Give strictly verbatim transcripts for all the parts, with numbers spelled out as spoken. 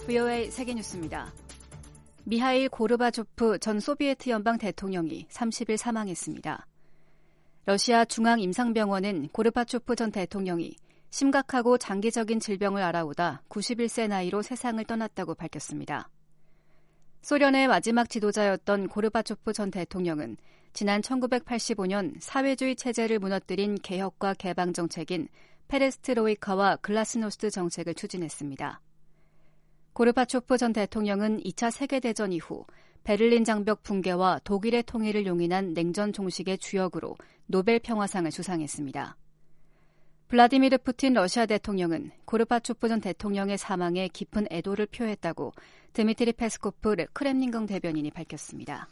브이오에이 세계뉴스입니다. 미하일 고르바초프 전 소비에트 연방 대통령이 삼십 일 사망했습니다. 러시아 중앙임상병원은 고르바초프 전 대통령이 심각하고 장기적인 질병을 앓아오다 구십일 세 나이로 세상을 떠났다고 밝혔습니다. 소련의 마지막 지도자였던 고르바초프 전 대통령은 지난 천구백팔십오 년 사회주의 체제를 무너뜨린 개혁과 개방 정책인 페레스트로이카와 글라스노스트 정책을 추진했습니다. 고르바초프 전 대통령은 이 차 세계대전 이후 베를린 장벽 붕괴와 독일의 통일을 용인한 냉전 종식의 주역으로 노벨 평화상을 수상했습니다. 블라디미르 푸틴 러시아 대통령은 고르바초프 전 대통령의 사망에 깊은 애도를 표했다고 드미트리 페스코프 크렘린궁 대변인이 밝혔습니다.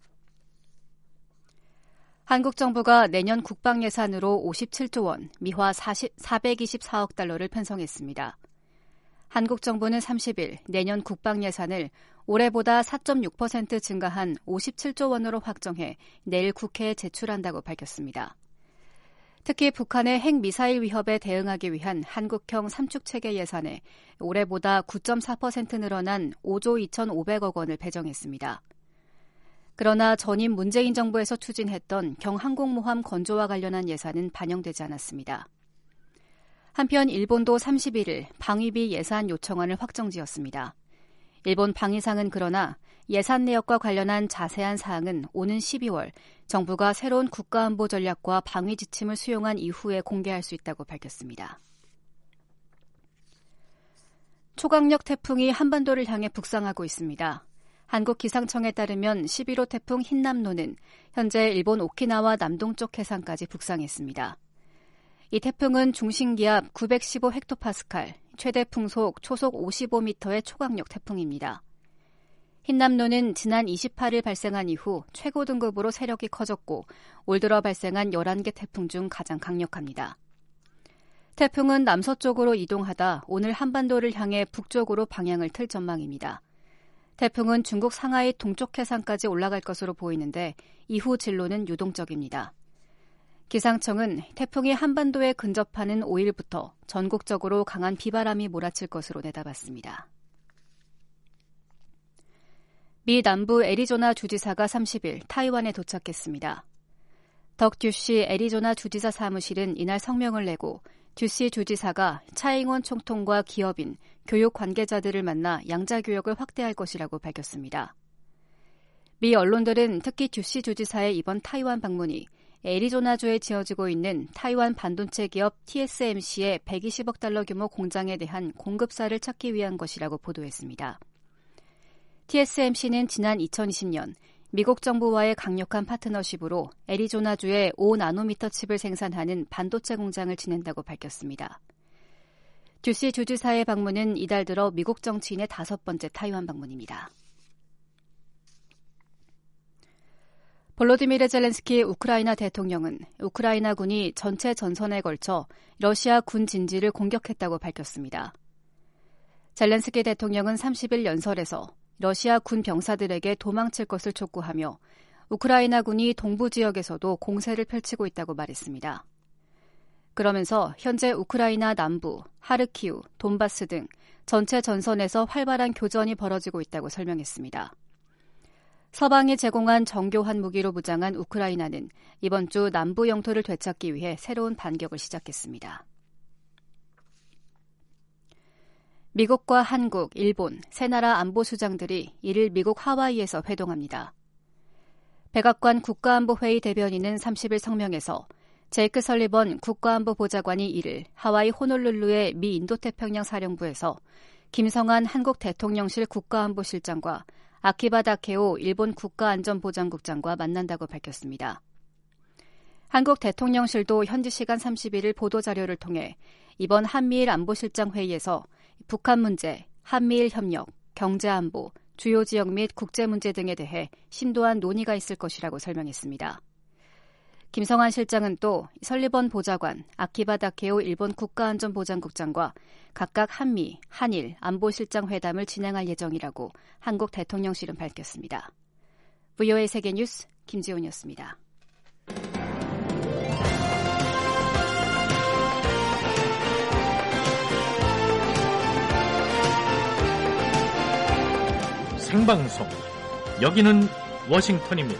한국 정부가 내년 국방 예산으로 오십칠조 원, 미화 사백이십사억 달러를 편성했습니다. 한국 정부는 삼십 일 내년 국방 예산을 올해보다 사 점 육 퍼센트 증가한 오십칠조 원으로 확정해 내일 국회에 제출한다고 밝혔습니다. 특히 북한의 핵미사일 위협에 대응하기 위한 한국형 삼축체계 예산에 올해보다 구 점 사 퍼센트 늘어난 오조 이천오백억 원을 배정했습니다. 그러나 전임 문재인 정부에서 추진했던 경항공모함 건조와 관련한 예산은 반영되지 않았습니다. 한편 일본도 삼십일 일 방위비 예산 요청안을 확정지었습니다. 일본 방위상은 그러나 예산 내역과 관련한 자세한 사항은 오는 십이월 정부가 새로운 국가안보 전략과 방위 지침을 수용한 이후에 공개할 수 있다고 밝혔습니다. 초강력 태풍이 한반도를 향해 북상하고 있습니다. 한국기상청에 따르면 십일 호 태풍 흰남노는 현재 일본 오키나와 남동쪽 해상까지 북상했습니다. 이 태풍은 중심기압 구백십오 헥토파스칼, 최대 풍속 초속 오십오 미터의 초강력 태풍입니다. 흰남노는 지난 이십팔 일 발생한 이후 최고 등급으로 세력이 커졌고 올 들어 발생한 열한 개 태풍 중 가장 강력합니다. 태풍은 남서쪽으로 이동하다 오늘 한반도를 향해 북쪽으로 방향을 틀 전망입니다. 태풍은 중국 상하이 동쪽 해상까지 올라갈 것으로 보이는데 이후 진로는 유동적입니다. 기상청은 태풍이 한반도에 근접하는 오 일부터 전국적으로 강한 비바람이 몰아칠 것으로 내다봤습니다. 미 남부 애리조나 주지사가 삼십 일 타이완에 도착했습니다. 덕 듀시 애리조나 주지사 사무실은 이날 성명을 내고 듀시 주지사가 차잉원 총통과 기업인, 교육 관계자들을 만나 양자교역을 확대할 것이라고 밝혔습니다. 미 언론들은 특히 듀시 주지사의 이번 타이완 방문이 애리조나주에 지어지고 있는 타이완 반도체 기업 티에스엠씨의 백이십억 달러 규모 공장에 대한 공급사를 찾기 위한 것이라고 보도했습니다. 티에스엠씨는 지난 이천이십 년 미국 정부와의 강력한 파트너십으로 애리조나주에 오 나노미터 칩을 생산하는 반도체 공장을 지낸다고 밝혔습니다. 듀시 주지사의 방문은 이달 들어 미국 정치인의 다섯 번째 타이완 방문입니다. 볼로디미르 젤렌스키 우크라이나 대통령은 우크라이나군이 전체 전선에 걸쳐 러시아 군 진지를 공격했다고 밝혔습니다. 젤렌스키 대통령은 삼십 일 연설에서 러시아 군 병사들에게 도망칠 것을 촉구하며 우크라이나군이 동부 지역에서도 공세를 펼치고 있다고 말했습니다. 그러면서 현재 우크라이나 남부, 하르키우, 돈바스 등 전체 전선에서 활발한 교전이 벌어지고 있다고 설명했습니다. 서방이 제공한 정교한 무기로 무장한 우크라이나는 이번 주 남부 영토를 되찾기 위해 새로운 반격을 시작했습니다. 미국과 한국, 일본, 세 나라 안보수장들이 이일 미국 하와이에서 회동합니다. 백악관 국가안보회의 대변인은 삼십 일 성명에서 제이크 설리번 국가안보보좌관이 이일 하와이 호놀룰루의 미 인도태평양 사령부에서 김성한 한국 대통령실 국가안보실장과 아키바 다케오 일본 국가안전보장국장과 만난다고 밝혔습니다. 한국 대통령실도 현지 시간 삼십일 일 보도자료를 통해 이번 한미일 안보실장 회의에서 북한 문제, 한미일 협력, 경제안보, 주요 지역 및 국제 문제 등에 대해 심도한 논의가 있을 것이라고 설명했습니다. 김성한 실장은 또 설리번 보좌관, 아키바 다케오 일본 국가안전보장국장과 각각 한미, 한일 안보실장 회담을 진행할 예정이라고 한국 대통령실은 밝혔습니다. 브이오에이 세계뉴스 김지훈이었습니다. 생방송, 여기는 워싱턴입니다.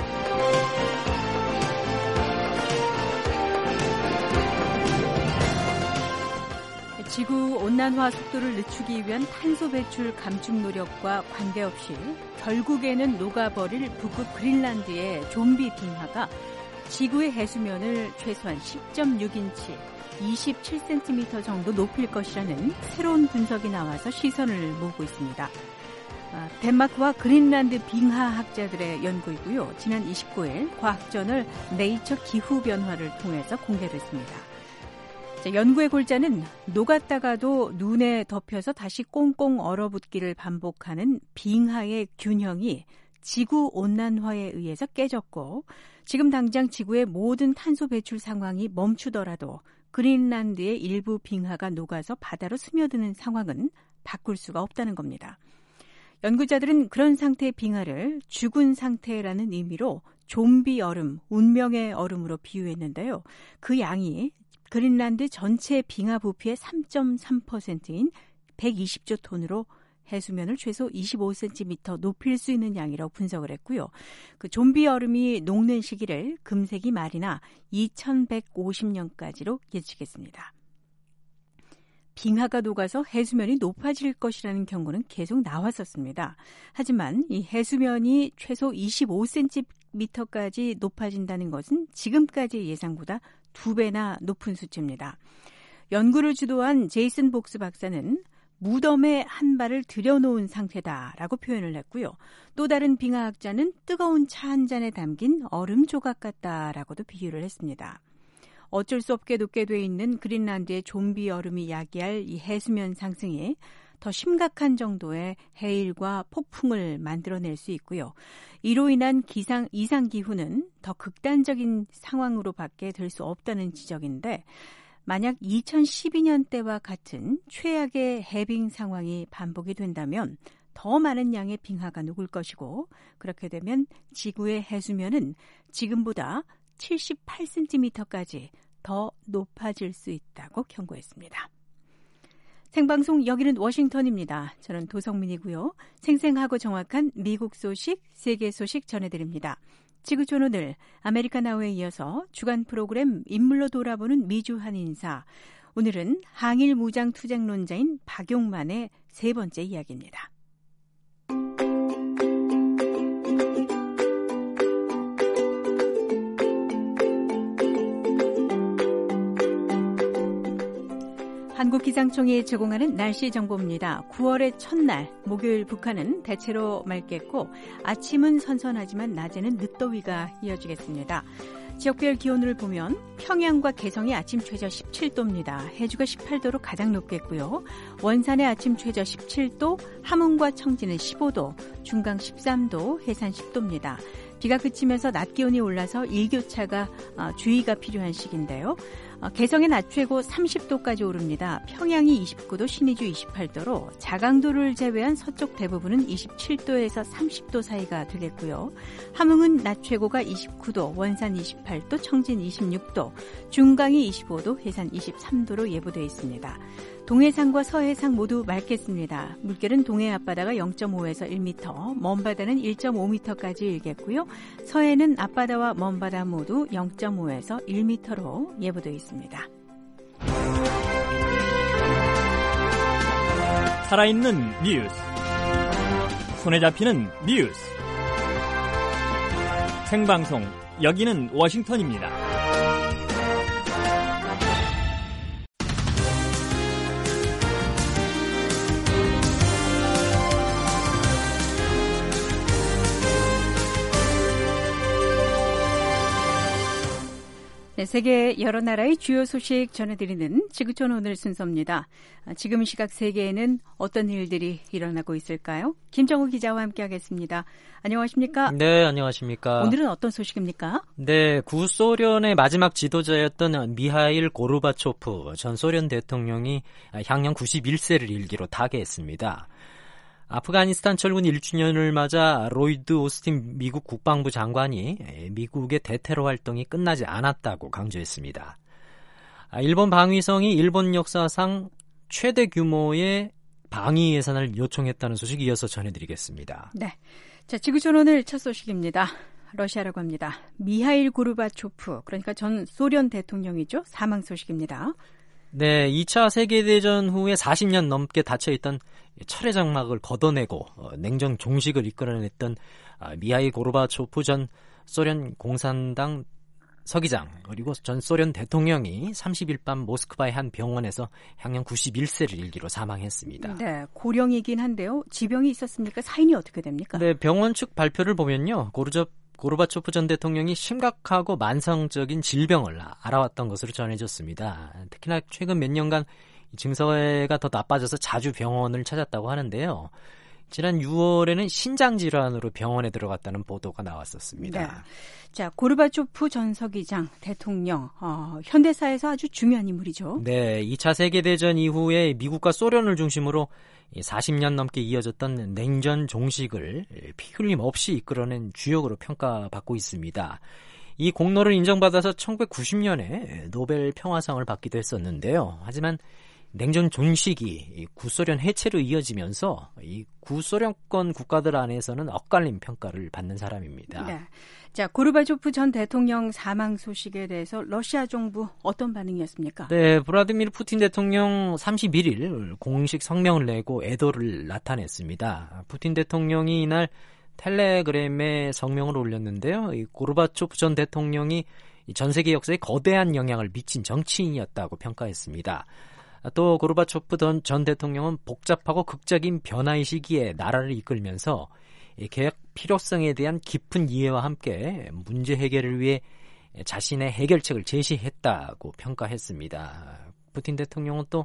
지구온난화 속도를 늦추기 위한 탄소 배출 감축 노력과 관계없이 결국에는 녹아버릴 북극 그린란드의 좀비 빙하가 지구의 해수면을 최소한 십 점 육 인치, 이십칠 센티미터 정도 높일 것이라는 새로운 분석이 나와서 시선을 모으고 있습니다. 덴마크와 그린란드 빙하학자들의 연구이고요. 지난 이십구일 과학저널 네이처 기후변화를 통해서 공개됐습니다. 자, 연구의 골자는 녹았다가도 눈에 덮여서 다시 꽁꽁 얼어붙기를 반복하는 빙하의 균형이 지구온난화에 의해서 깨졌고, 지금 당장 지구의 모든 탄소 배출 상황이 멈추더라도 그린란드의 일부 빙하가 녹아서 바다로 스며드는 상황은 바꿀 수가 없다는 겁니다. 연구자들은 그런 상태의 빙하를 죽은 상태라는 의미로 좀비 얼음, 운명의 얼음으로 비유했는데요. 그 양이 그린란드 전체 빙하 부피의 삼 점 삼 퍼센트인 백이십조 톤으로 해수면을 최소 이십오 센티미터 높일 수 있는 양이라고 분석을 했고요. 그 좀비 얼음이 녹는 시기를 금세기 말이나 이천백오십 년까지로 예측했습니다. 빙하가 녹아서 해수면이 높아질 것이라는 경고는 계속 나왔었습니다. 하지만 이 해수면이 최소 이십오 센티미터까지 높아진다는 것은 지금까지 예상보다 두 배나 높은 수치입니다. 연구를 주도한 제이슨 복스 박사는 무덤에 한 발을 들여놓은 상태다라고 표현을 했고요. 또 다른 빙하학자는 뜨거운 차 한 잔에 담긴 얼음 조각 같다라고도 비유를 했습니다. 어쩔 수 없게 녹게 돼 있는 그린란드의 좀비 얼음이 야기할 이 해수면 상승이 더 심각한 정도의 해일과 폭풍을 만들어낼 수 있고요. 이로 인한 기상, 이상기후는 더 극단적인 상황으로밖에 될 수 없다는 지적인데, 만약 이천십이 년대와 같은 최악의 해빙 상황이 반복이 된다면 더 많은 양의 빙하가 녹을 것이고, 그렇게 되면 지구의 해수면은 지금보다 칠십팔 센티미터까지 더 높아질 수 있다고 경고했습니다. 생방송 여기는 워싱턴입니다. 저는 도성민이고요. 생생하고 정확한 미국 소식, 세계 소식 전해드립니다. 지구촌 오늘 아메리카 나우에 이어서 주간 프로그램 인물로 돌아보는 미주한 인사. 오늘은 항일 무장 투쟁론자인 박용만의 세 번째 이야기입니다. 한국기상청이 제공하는 날씨 정보입니다. 구월의 첫날 목요일 북한은 대체로 맑겠고 아침은 선선하지만 낮에는 늦더위가 이어지겠습니다. 지역별 기온을 보면 평양과 개성이 아침 최저 십칠 도입니다. 해주가 십팔 도로 가장 높겠고요. 원산의 아침 최저 십칠 도, 함흥과 청진은 십오 도, 중강 십삼 도, 해산 십 도입니다. 비가 그치면서 낮 기온이 올라서 일교차가 주의가 필요한 시기인데요. 개성의 낮 최고 삼십 도까지 오릅니다. 평양이 이십구 도, 신의주 이십팔 도로 자강도를 제외한 서쪽 대부분은 이십칠 도에서 삼십 도 사이가 되겠고요. 함흥은 낮 최고가 이십구 도, 원산 이십팔 도, 청진 이십육 도, 중강이 이십오 도, 해산 이십삼 도로 예보되어 있습니다. 동해상과 서해상 모두 맑겠습니다. 물결은 동해 앞바다가 영 점 오에서 일 미터, 먼바다는 일 점 오 미터까지 일겠고요. 서해는 앞바다와 먼바다 모두 영 점 오에서 일 미터로 예보되어 있습니다. 살아있는 뉴스, 손에 잡히는 뉴스, 생방송 여기는 워싱턴입니다. 네, 세계 여러 나라의 주요 소식 전해드리는 지구촌 오늘 순서입니다. 지금 시각 세계에는 어떤 일들이 일어나고 있을까요? 김정우 기자와 함께하겠습니다. 안녕하십니까? 네, 안녕하십니까? 오늘은 어떤 소식입니까? 네, 구소련의 마지막 지도자였던 미하일 고르바초프 전 소련 대통령이 향년 구십일 세를 일기로 타계했습니다. 아프가니스탄 철군 일 주년을 맞아 로이드 오스틴 미국 국방부 장관이 미국의 대테러 활동이 끝나지 않았다고 강조했습니다. 일본 방위성이 일본 역사상 최대 규모의 방위 예산을 요청했다는 소식 이어서 전해드리겠습니다. 네, 자 지구촌 오늘 첫 소식입니다. 러시아라고 합니다. 미하일 고르바초프, 그러니까 전 소련 대통령이죠. 사망 소식입니다. 네, 이 차 세계대전 후에 사십 년 넘게 닫혀있던 철의 장막을 걷어내고 냉전 종식을 이끌어냈던 미하일 고르바초프 전 소련 공산당 서기장 그리고 전 소련 대통령이 삼십 일 밤 모스크바의 한 병원에서 향년 구십일 세를 일기로 사망했습니다. 네, 고령이긴 한데요. 지병이 있었습니까? 사인이 어떻게 됩니까? 네, 병원 측 발표를 보면요. 고르저, 고르바초프 전 대통령이 심각하고 만성적인 질병을 알아왔던 것으로 전해졌습니다. 특히나 최근 몇 년간 증세가 더 나빠져서 자주 병원을 찾았다고 하는데요. 지난 유월에는 신장 질환으로 병원에 들어갔다는 보도가 나왔었습니다. 네. 자, 고르바초프 전 서기장 대통령, 어, 현대사에서 아주 중요한 인물이죠. 네, 이 차 세계대전 이후에 미국과 소련을 중심으로 사십 년 넘게 이어졌던 냉전 종식을 피 흘림 없이 이끌어낸 주역으로 평가받고 있습니다. 이 공로를 인정받아서 천구백구십 년에 노벨 평화상을 받기도 했었는데요. 하지만 냉전 종식이 구소련 해체로 이어지면서 이 구소련권 국가들 안에서는 엇갈린 평가를 받는 사람입니다. 네. 자, 고르바초프 전 대통령 사망 소식에 대해서 러시아 정부 어떤 반응이었습니까? 네, 블라디미르 푸틴 대통령 삼십일 일 공식 성명을 내고 애도를 나타냈습니다. 푸틴 대통령이 이날 텔레그램에 성명을 올렸는데요. 이 고르바초프 전 대통령이 전 세계 역사에 거대한 영향을 미친 정치인이었다고 평가했습니다. 또 고르바초프 전 대통령은 복잡하고 극적인 변화의 시기에 나라를 이끌면서 개혁 필요성에 대한 깊은 이해와 함께 문제 해결을 위해 자신의 해결책을 제시했다고 평가했습니다. 푸틴 대통령은 또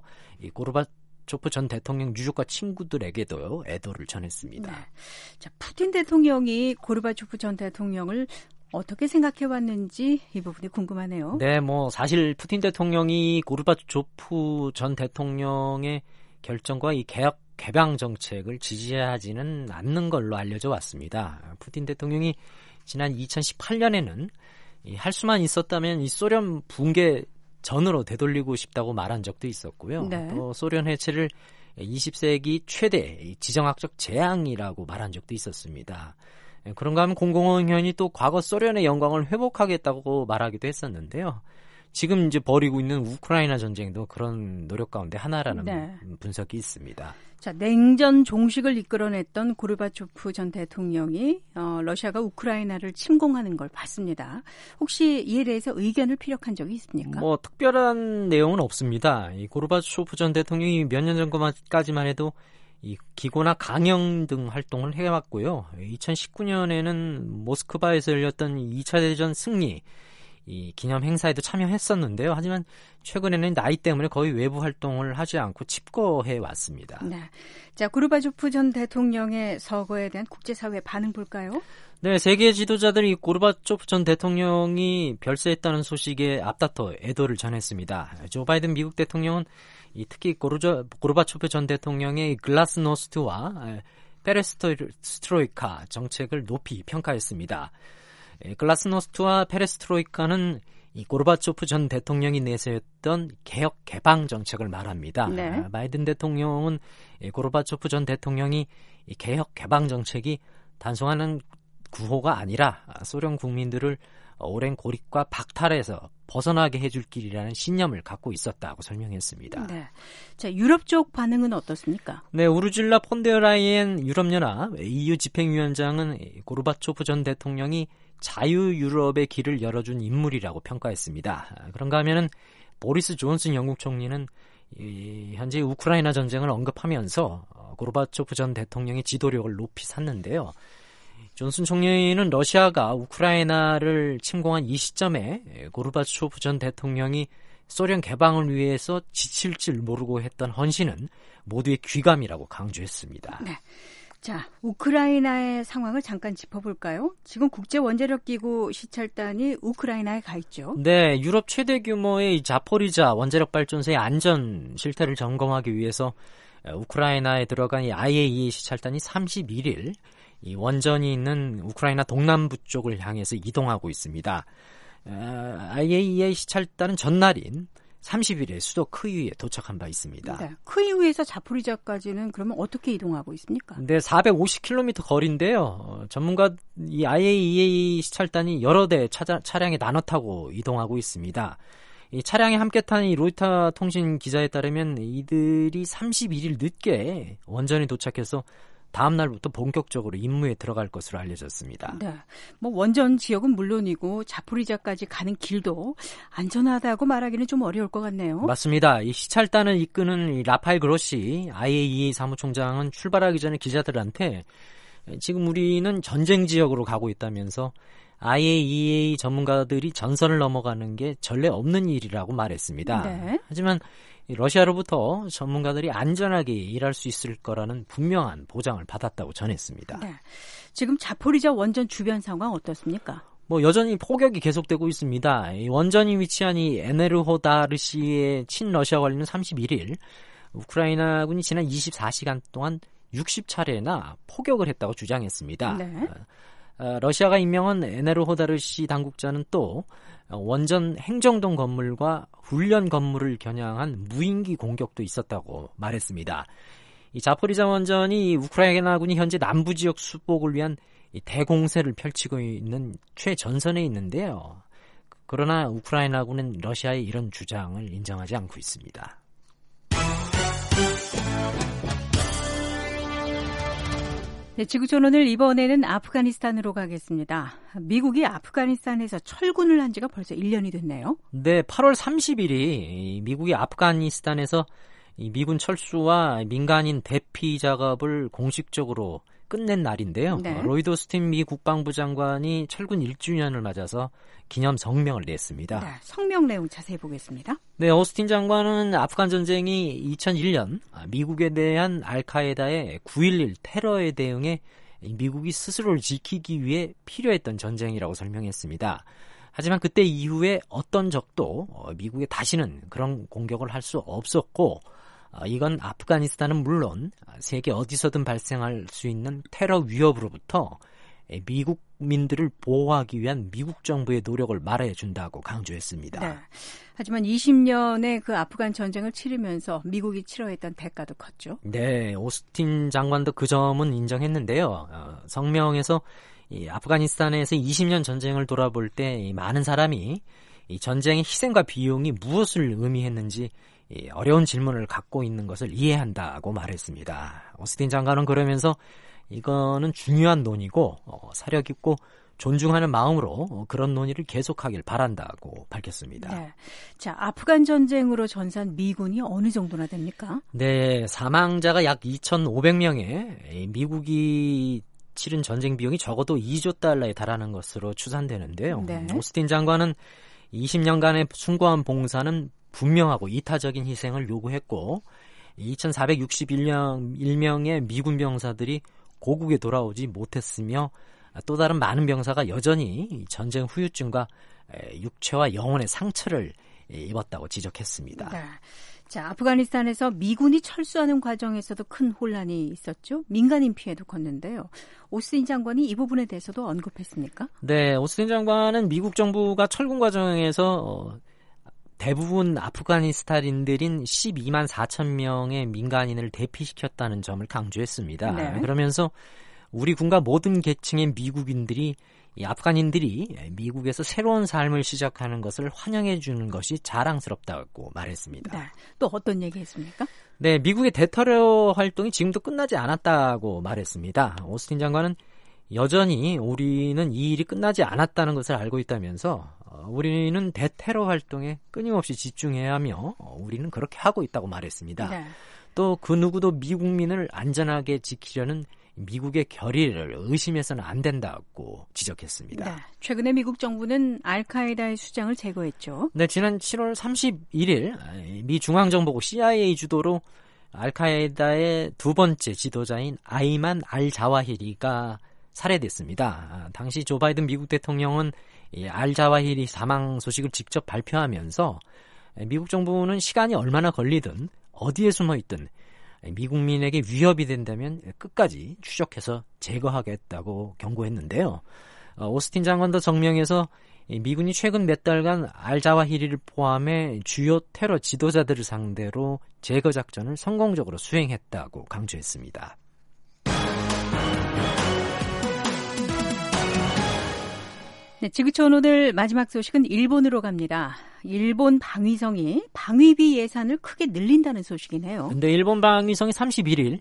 고르바초프 전 대통령 유족과 친구들에게도 애도를 전했습니다. 네. 자, 푸틴 대통령이 고르바초프 전 대통령을 어떻게 생각해왔는지 이 부분이 궁금하네요. 네, 뭐 사실 푸틴 대통령이 고르바초프 전 대통령의 결정과 이 개혁 개방 정책을 지지하지는 않는 걸로 알려져 왔습니다. 푸틴 대통령이 지난 이천십팔 년에는 할 수만 있었다면 이 소련 붕괴 전으로 되돌리고 싶다고 말한 적도 있었고요. 네. 또 소련 해체를 이십 세기 최대 지정학적 재앙이라고 말한 적도 있었습니다. 그런가 하면 공공연히 또 과거 소련의 영광을 회복하겠다고 말하기도 했었는데요. 지금 이제 벌이고 있는 우크라이나 전쟁도 그런 노력 가운데 하나라는 네. 분석이 있습니다. 자, 냉전 종식을 이끌어냈던 고르바초프 전 대통령이 어, 러시아가 우크라이나를 침공하는 걸 봤습니다. 혹시 이에 대해서 의견을 피력한 적이 있습니까? 뭐 특별한 내용은 없습니다. 이 고르바초프 전 대통령이 몇 년 전까지만 해도 이 기고나 강연 등 활동을 해왔고요. 이천십구 년에는 모스크바에서 열렸던 이 차 대전 승리 이 기념 행사에도 참여했었는데요. 하지만 최근에는 나이 때문에 거의 외부 활동을 하지 않고 칩거해 왔습니다. 네. 자, 고르바초프 전 대통령의 서거에 대한 국제사회 반응 볼까요? 네, 세계 지도자들이 고르바초프 전 대통령이 별세했다는 소식에 앞다퉈 애도를 전했습니다. 조 바이든 미국 대통령은 이 특히 고르저, 고르바초프 전 대통령의 글라스노스트와 페레스트로이카 정책을 높이 평가했습니다. 글라스노스트와 페레스트로이카는 이 고르바초프 전 대통령이 내세웠던 개혁 개방 정책을 말합니다. 네. 바이든 대통령은 고르바초프 전 대통령이 이 개혁 개방 정책이 단순한 구호가 아니라 소련 국민들을 오랜 고립과 박탈에서 벗어나게 해줄 길이라는 신념을 갖고 있었다고 설명했습니다. 네. 자, 유럽 쪽 반응은 어떻습니까? 네, 우르줄라 폰데라이엔 유럽연합 이유 집행위원장은 고르바초프 전 대통령이 자유유럽의 길을 열어준 인물이라고 평가했습니다. 그런가 하면은 보리스 존슨 영국 총리는 이 현재 우크라이나 전쟁을 언급하면서 고르바초프 전 대통령의 지도력을 높이 샀는데요. 존슨 총리는 러시아가 우크라이나를 침공한 이 시점에 고르바초프 전 대통령이 소련 개방을 위해서 지칠 줄 모르고 했던 헌신은 모두의 귀감이라고 강조했습니다. 네. 자, 우크라이나의 상황을 잠깐 짚어볼까요? 지금 국제원자력기구 시찰단이 우크라이나에 가 있죠. 네, 유럽 최대 규모의 자포리자 원자력발전소의 안전 실태를 점검하기 위해서 우크라이나에 들어간 이 아이에이이에이 시찰단이 삼십일 일 이 원전이 있는 우크라이나 동남부 쪽을 향해서 이동하고 있습니다. 아이에이이에이 시찰단은 전날인 삼십 일에 수도 크이우에 도착한 바 있습니다. 네. 크이우에서 자포리자까지는 그러면 어떻게 이동하고 있습니까? 네, 사백오십 킬로미터 거리인데요. 어, 전문가 이 아이에이이에이 시찰단이 여러 대 차자, 차량에 나눠 타고 이동하고 있습니다. 이 차량에 함께 탄 이 로이터 통신 기자에 따르면 이들이 삼십일 일 늦게 원전에 도착해서 다음 날부터 본격적으로 임무에 들어갈 것으로 알려졌습니다. 네, 뭐 원전 지역은 물론이고 자포리자까지 가는 길도 안전하다고 말하기는 좀 어려울 것 같네요. 맞습니다. 이 시찰단을 이끄는 이 라파엘 그로시 아이에이이에이 사무총장은 출발하기 전에 기자들한테 지금 우리는 전쟁 지역으로 가고 있다면서 아이에이이에이 전문가들이 전선을 넘어가는 게 전례 없는 일이라고 말했습니다. 네. 하지만 러시아로부터 전문가들이 안전하게 일할 수 있을 거라는 분명한 보장을 받았다고 전했습니다. 네. 지금 자포리자 원전 주변 상황 어떻습니까? 뭐 여전히 포격이 계속되고 있습니다. 이 원전이 위치한 이 에네르호다르시의 친러시아 관리는 삼십일 일 우크라이나군이 지난 이십사 시간 동안 육십 차례나 포격을 했다고 주장했습니다. 네. 러시아가 임명한 에네르호다르시 당국자는 또 원전 행정동 건물과 훈련 건물을 겨냥한 무인기 공격도 있었다고 말했습니다. 이 자포리자 원전이 우크라이나군이 현재 남부 지역 수복을 위한 대공세를 펼치고 있는 최전선에 있는데요. 그러나 우크라이나군은 러시아의 이런 주장을 인정하지 않고 있습니다. 네, 지구촌오늘 이번에는 아프가니스탄으로 가겠습니다. 미국이 아프가니스탄에서 철군을 한 지가 벌써 일 년이 됐네요. 네, 팔월 삼십일이 미국이 아프가니스탄에서 미군 철수와 민간인 대피 작업을 공식적으로 끝낸 날인데요. 네. 로이드 오스틴 미 국방부 장관이 철군 일 주년을 맞아서 기념 성명을 냈습니다. 네, 성명 내용 자세히 보겠습니다. 네, 오스틴 장관은 아프간 전쟁이 이천일 년 미국에 대한 알카에다의 구일일 테러에 대응해 미국이 스스로를 지키기 위해 필요했던 전쟁이라고 설명했습니다. 하지만 그때 이후에 어떤 적도 미국에 다시는 그런 공격을 할 수 없었고 이건 아프가니스탄은 물론 세계 어디서든 발생할 수 있는 테러 위협으로부터 미국민들을 보호하기 위한 미국 정부의 노력을 말해준다고 강조했습니다. 네. 하지만 이십 년의 그 아프간 전쟁을 치르면서 미국이 치러했던 대가도 컸죠. 네, 오스틴 장관도 그 점은 인정했는데요. 어, 성명에서 이 아프가니스탄에서 이십 년 전쟁을 돌아볼 때 이 많은 사람이 이 전쟁의 희생과 비용이 무엇을 의미했는지 이 어려운 질문을 갖고 있는 것을 이해한다고 말했습니다. 오스틴 장관은 그러면서 이거는 중요한 논의고 어, 사려 깊고 존중하는 마음으로 어, 그런 논의를 계속하길 바란다고 밝혔습니다. 네. 자, 아프간 전쟁으로 전사한 미군이 어느 정도나 됩니까? 네, 사망자가 약 이천오백 명에 미국이 치른 전쟁 비용이 적어도 이조 달러에 달하는 것으로 추산되는데요. 네. 오스틴 장관은 이십 년간의 숭고한 봉사는 분명하고 이타적인 희생을 요구했고 이천사백육십일 명의 미군 병사들이 고국에 돌아오지 못했으며 또 다른 많은 병사가 여전히 전쟁 후유증과 육체와 영혼의 상처를 입었다고 지적했습니다. 네. 자, 아프가니스탄에서 미군이 철수하는 과정에서도 큰 혼란이 있었죠. 민간인 피해도 컸는데요. 오스틴 장관이 이 부분에 대해서도 언급했습니까? 네, 오스틴 장관은 미국 정부가 철군 과정에서 대부분 아프가니스탄인들인 십이만 사천 명의 민간인을 대피시켰다는 점을 강조했습니다. 네. 그러면서 우리 군과 모든 계층의 미국인들이 이 아프간인들이 미국에서 새로운 삶을 시작하는 것을 환영해 주는 것이 자랑스럽다고 말했습니다. 네. 또 어떤 얘기했습니까? 네, 미국의 대테러 활동이 지금도 끝나지 않았다고 말했습니다. 오스틴 장관은 여전히 우리는 이 일이 끝나지 않았다는 것을 알고 있다면서 우리는 대테러 활동에 끊임없이 집중해야 하며 우리는 그렇게 하고 있다고 말했습니다. 네. 또 그 누구도 미국민을 안전하게 지키려는 미국의 결의를 의심해서는 안 된다고 지적했습니다. 네. 최근에 미국 정부는 알카에다의 수장을 제거했죠. 네, 지난 칠월 삼십일일 미 중앙정보국 씨아이에이 주도로 알카에다의 두 번째 지도자인 아이만 알 자와히리가 살해됐습니다. 당시 조 바이든 미국 대통령은 알 자와히리 사망 소식을 직접 발표하면서 미국 정부는 시간이 얼마나 걸리든 어디에 숨어 있든 미국민에게 위협이 된다면 끝까지 추적해서 제거하겠다고 경고했는데요. 오스틴 장관도 성명에서 미군이 최근 몇 달간 알자와히리를 포함해 주요 테러 지도자들을 상대로 제거 작전을 성공적으로 수행했다고 강조했습니다. 네, 지구촌 오늘 마지막 소식은 일본으로 갑니다. 일본 방위성이 방위비 예산을 크게 늘린다는 소식이네요. 근데 일본 방위성이 삼십일 일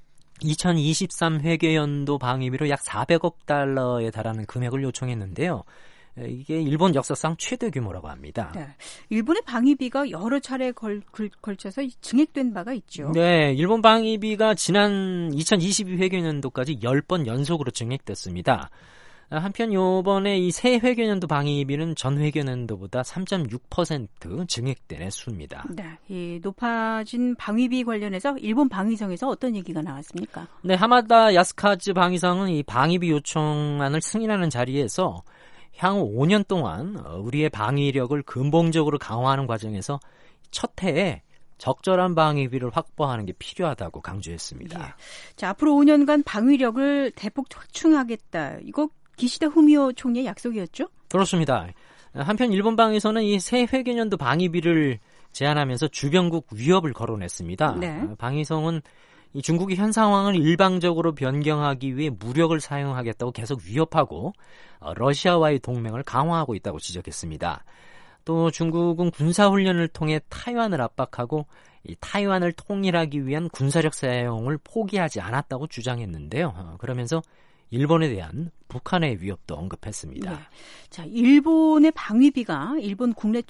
이천이십삼 회계연도 방위비로 약 사백억 달러에 달하는 금액을 요청했는데요. 이게 일본 역사상 최대 규모라고 합니다. 네, 일본의 방위비가 여러 차례 걸, 걸, 걸쳐서 증액된 바가 있죠. 네, 일본 방위비가 지난 이천이십이 회계연도까지 십 번 연속으로 증액됐습니다. 한편 이번에 이 새 회계연도 방위비는 전 회계연도보다 삼 점 육 퍼센트 증액된 액수입니다. 네, 이 높아진 방위비 관련해서 일본 방위성에서 어떤 얘기가 나왔습니까? 네, 하마다 야스카즈 방위성은 이 방위비 요청안을 승인하는 자리에서 향후 오 년 동안 우리의 방위력을 근본적으로 강화하는 과정에서 첫 해에 적절한 방위비를 확보하는 게 필요하다고 강조했습니다. 예. 자, 앞으로 오 년간 방위력을 대폭 확충하겠다. 이거 기시다 후미오 총리의 약속이었죠? 그렇습니다. 한편 일본 방에서는 이 새 회계연도 방위비를 제안하면서 주변국 위협을 거론했습니다. 네. 방위성은 이 중국이 현 상황을 일방적으로 변경하기 위해 무력을 사용하겠다고 계속 위협하고 러시아와의 동맹을 강화하고 있다고 지적했습니다. 또 중국은 군사훈련을 통해 타이완을 압박하고 이 타이완을 통일하기 위한 군사력 사용을 포기하지 않았다고 주장했는데요. 그러면서 일본에 대한 북한의 위협도 언급했습니다. 네. 자, 일본의 방위비가 일본 국내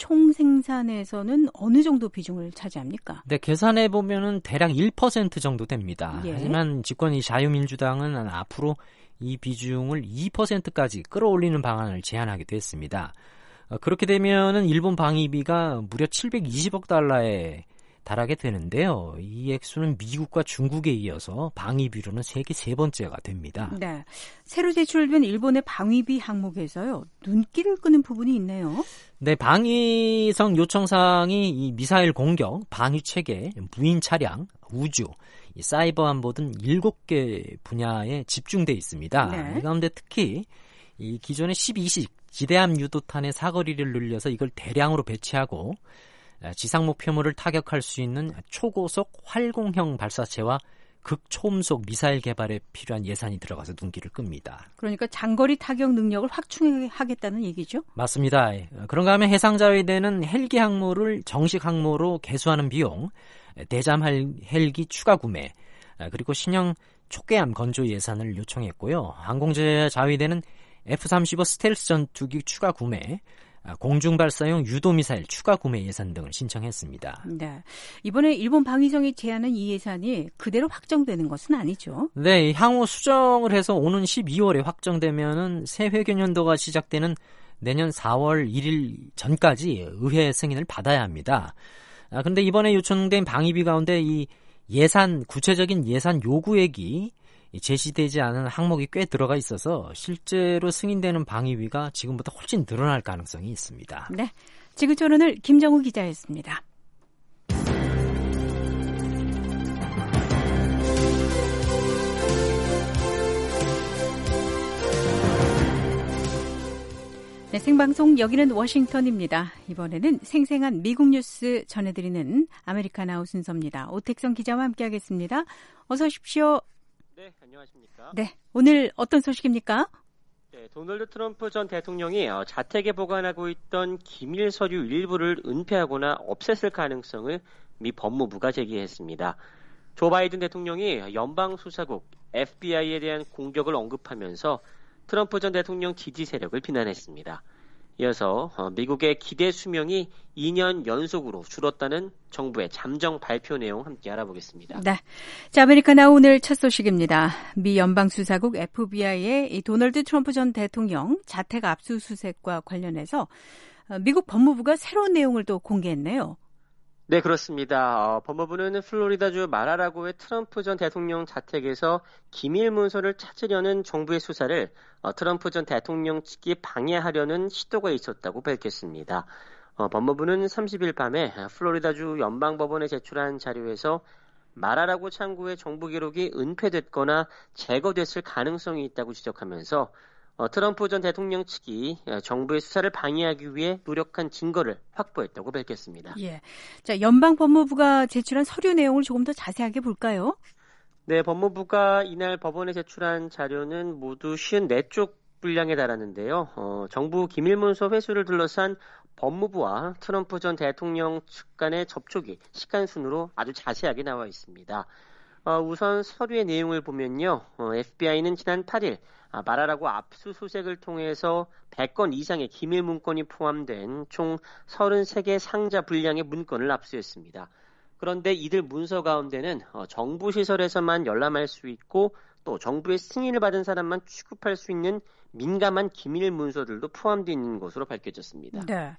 총생산에서는 어느 정도 비중을 차지합니까? 네, 계산해 보면은 대략 일 퍼센트 정도 됩니다. 예. 하지만 집권 이 자유민주당은 앞으로 이 비중을 이 퍼센트까지 끌어올리는 방안을 제안하기도 했습니다. 그렇게 되면은 일본 방위비가 무려 칠백이십억 달러에 달하게 되는데요. 이 액수는 미국과 중국에 이어서 방위비로는 세계 세 번째가 됩니다. 네, 새로 제출된 일본의 방위비 항목에서요, 눈길을 끄는 부분이 있네요. 네, 방위성 요청사항이 이 미사일 공격, 방위 체계, 무인 차량, 우주, 이 사이버 안보 등 일곱 개 분야에 집중돼 있습니다. 네. 이 가운데 특히 이 기존의 십이식 지대함 유도탄의 사거리를 늘려서 이걸 대량으로 배치하고 지상 목표물을 타격할 수 있는 초고속 활공형 발사체와 극초음속 미사일 개발에 필요한 예산이 들어가서 눈길을 끕니다. 그러니까 장거리 타격 능력을 확충하겠다는 얘기죠? 맞습니다. 그런가 하면 해상자위대는 헬기 항모를 정식 항모로 개수하는 비용, 대잠 헬기 추가 구매, 그리고 신형 촉계함 건조 예산을 요청했고요. 항공자위대는 에프 삼십오 스텔스 전투기 추가 구매, 공중발사용 유도미사일 추가 구매 예산 등을 신청했습니다. 네, 이번에 일본 방위성이 제안한 이 예산이 그대로 확정되는 것은 아니죠? 네, 향후 수정을 해서 오는 십이월에 확정되면은 새 회계연도가 시작되는 내년 사월 일일 전까지 의회 승인을 받아야 합니다. 아, 근데 이번에 요청된 방위비 가운데 이 예산, 구체적인 예산 요구액이 제시되지 않은 항목이 꽤 들어가 있어서 실제로 승인되는 방위비가 지금보다 훨씬 늘어날 가능성이 있습니다. 네, 지구촌 오늘 김정우 기자였습니다. 네, 생방송 여기는 워싱턴입니다. 이번에는 생생한 미국 뉴스 전해드리는 아메리카나우 순서입니다. 오택성 기자와 함께하겠습니다. 어서 오십시오. 네, 안녕하십니까? 네, 오늘 어떤 소식입니까? 네, 도널드 트럼프 전 대통령이 자택에 보관하고 있던 기밀 서류 일부를 은폐하거나 없앴을 가능성을 미 법무부가 제기했습니다. 조 바이든 대통령이 연방수사국 에프비아이에 대한 공격을 언급하면서 트럼프 전 대통령 지지 세력을 비난했습니다. 이어서 미국의 기대 수명이 이 년 연속으로 줄었다는 정부의 잠정 발표 내용 함께 알아보겠습니다. 네, 자, 아메리카나 오늘 첫 소식입니다. 미 연방수사국 에프비아이의 이 도널드 트럼프 전 대통령 자택 압수수색과 관련해서 미국 법무부가 새로운 내용을 또 공개했네요. 네, 그렇습니다. 어, 법무부는 플로리다주 마라라고의 트럼프 전 대통령 자택에서 기밀 문서를 찾으려는 정부의 수사를 어, 트럼프 전 대통령 측이 방해하려는 시도가 있었다고 밝혔습니다. 어, 법무부는 삼십일 밤에 플로리다주 연방법원에 제출한 자료에서 마라라고 창구의 정부 기록이 은폐됐거나 제거됐을 가능성이 있다고 지적하면서 어, 트럼프 전 대통령 측이 정부의 수사를 방해하기 위해 노력한 증거를 확보했다고 밝혔습니다. 예. 자, 연방 법무부가 제출한 서류 내용을 조금 더 자세하게 볼까요? 네, 법무부가 이날 법원에 제출한 자료는 모두 오십사 쪽 분량에 달하는데요. 어, 정부 기밀문서 회수를 둘러싼 법무부와 트럼프 전 대통령 측 간의 접촉이 시간 순으로 아주 자세하게 나와 있습니다. 어, 우선 서류의 내용을 보면요. 어, 에프비아이는 지난 팔 일 아, 말하라고 압수수색을 통해서 백 건 이상의 기밀 문건이 포함된 총 서른세 개 상자 분량의 문건을 압수했습니다. 그런데 이들 문서 가운데는 어, 정부 시설에서만 열람할 수 있고 또 정부의 승인을 받은 사람만 취급할 수 있는 민감한 기밀 문서들도 포함되어 있는 것으로 밝혀졌습니다. 네,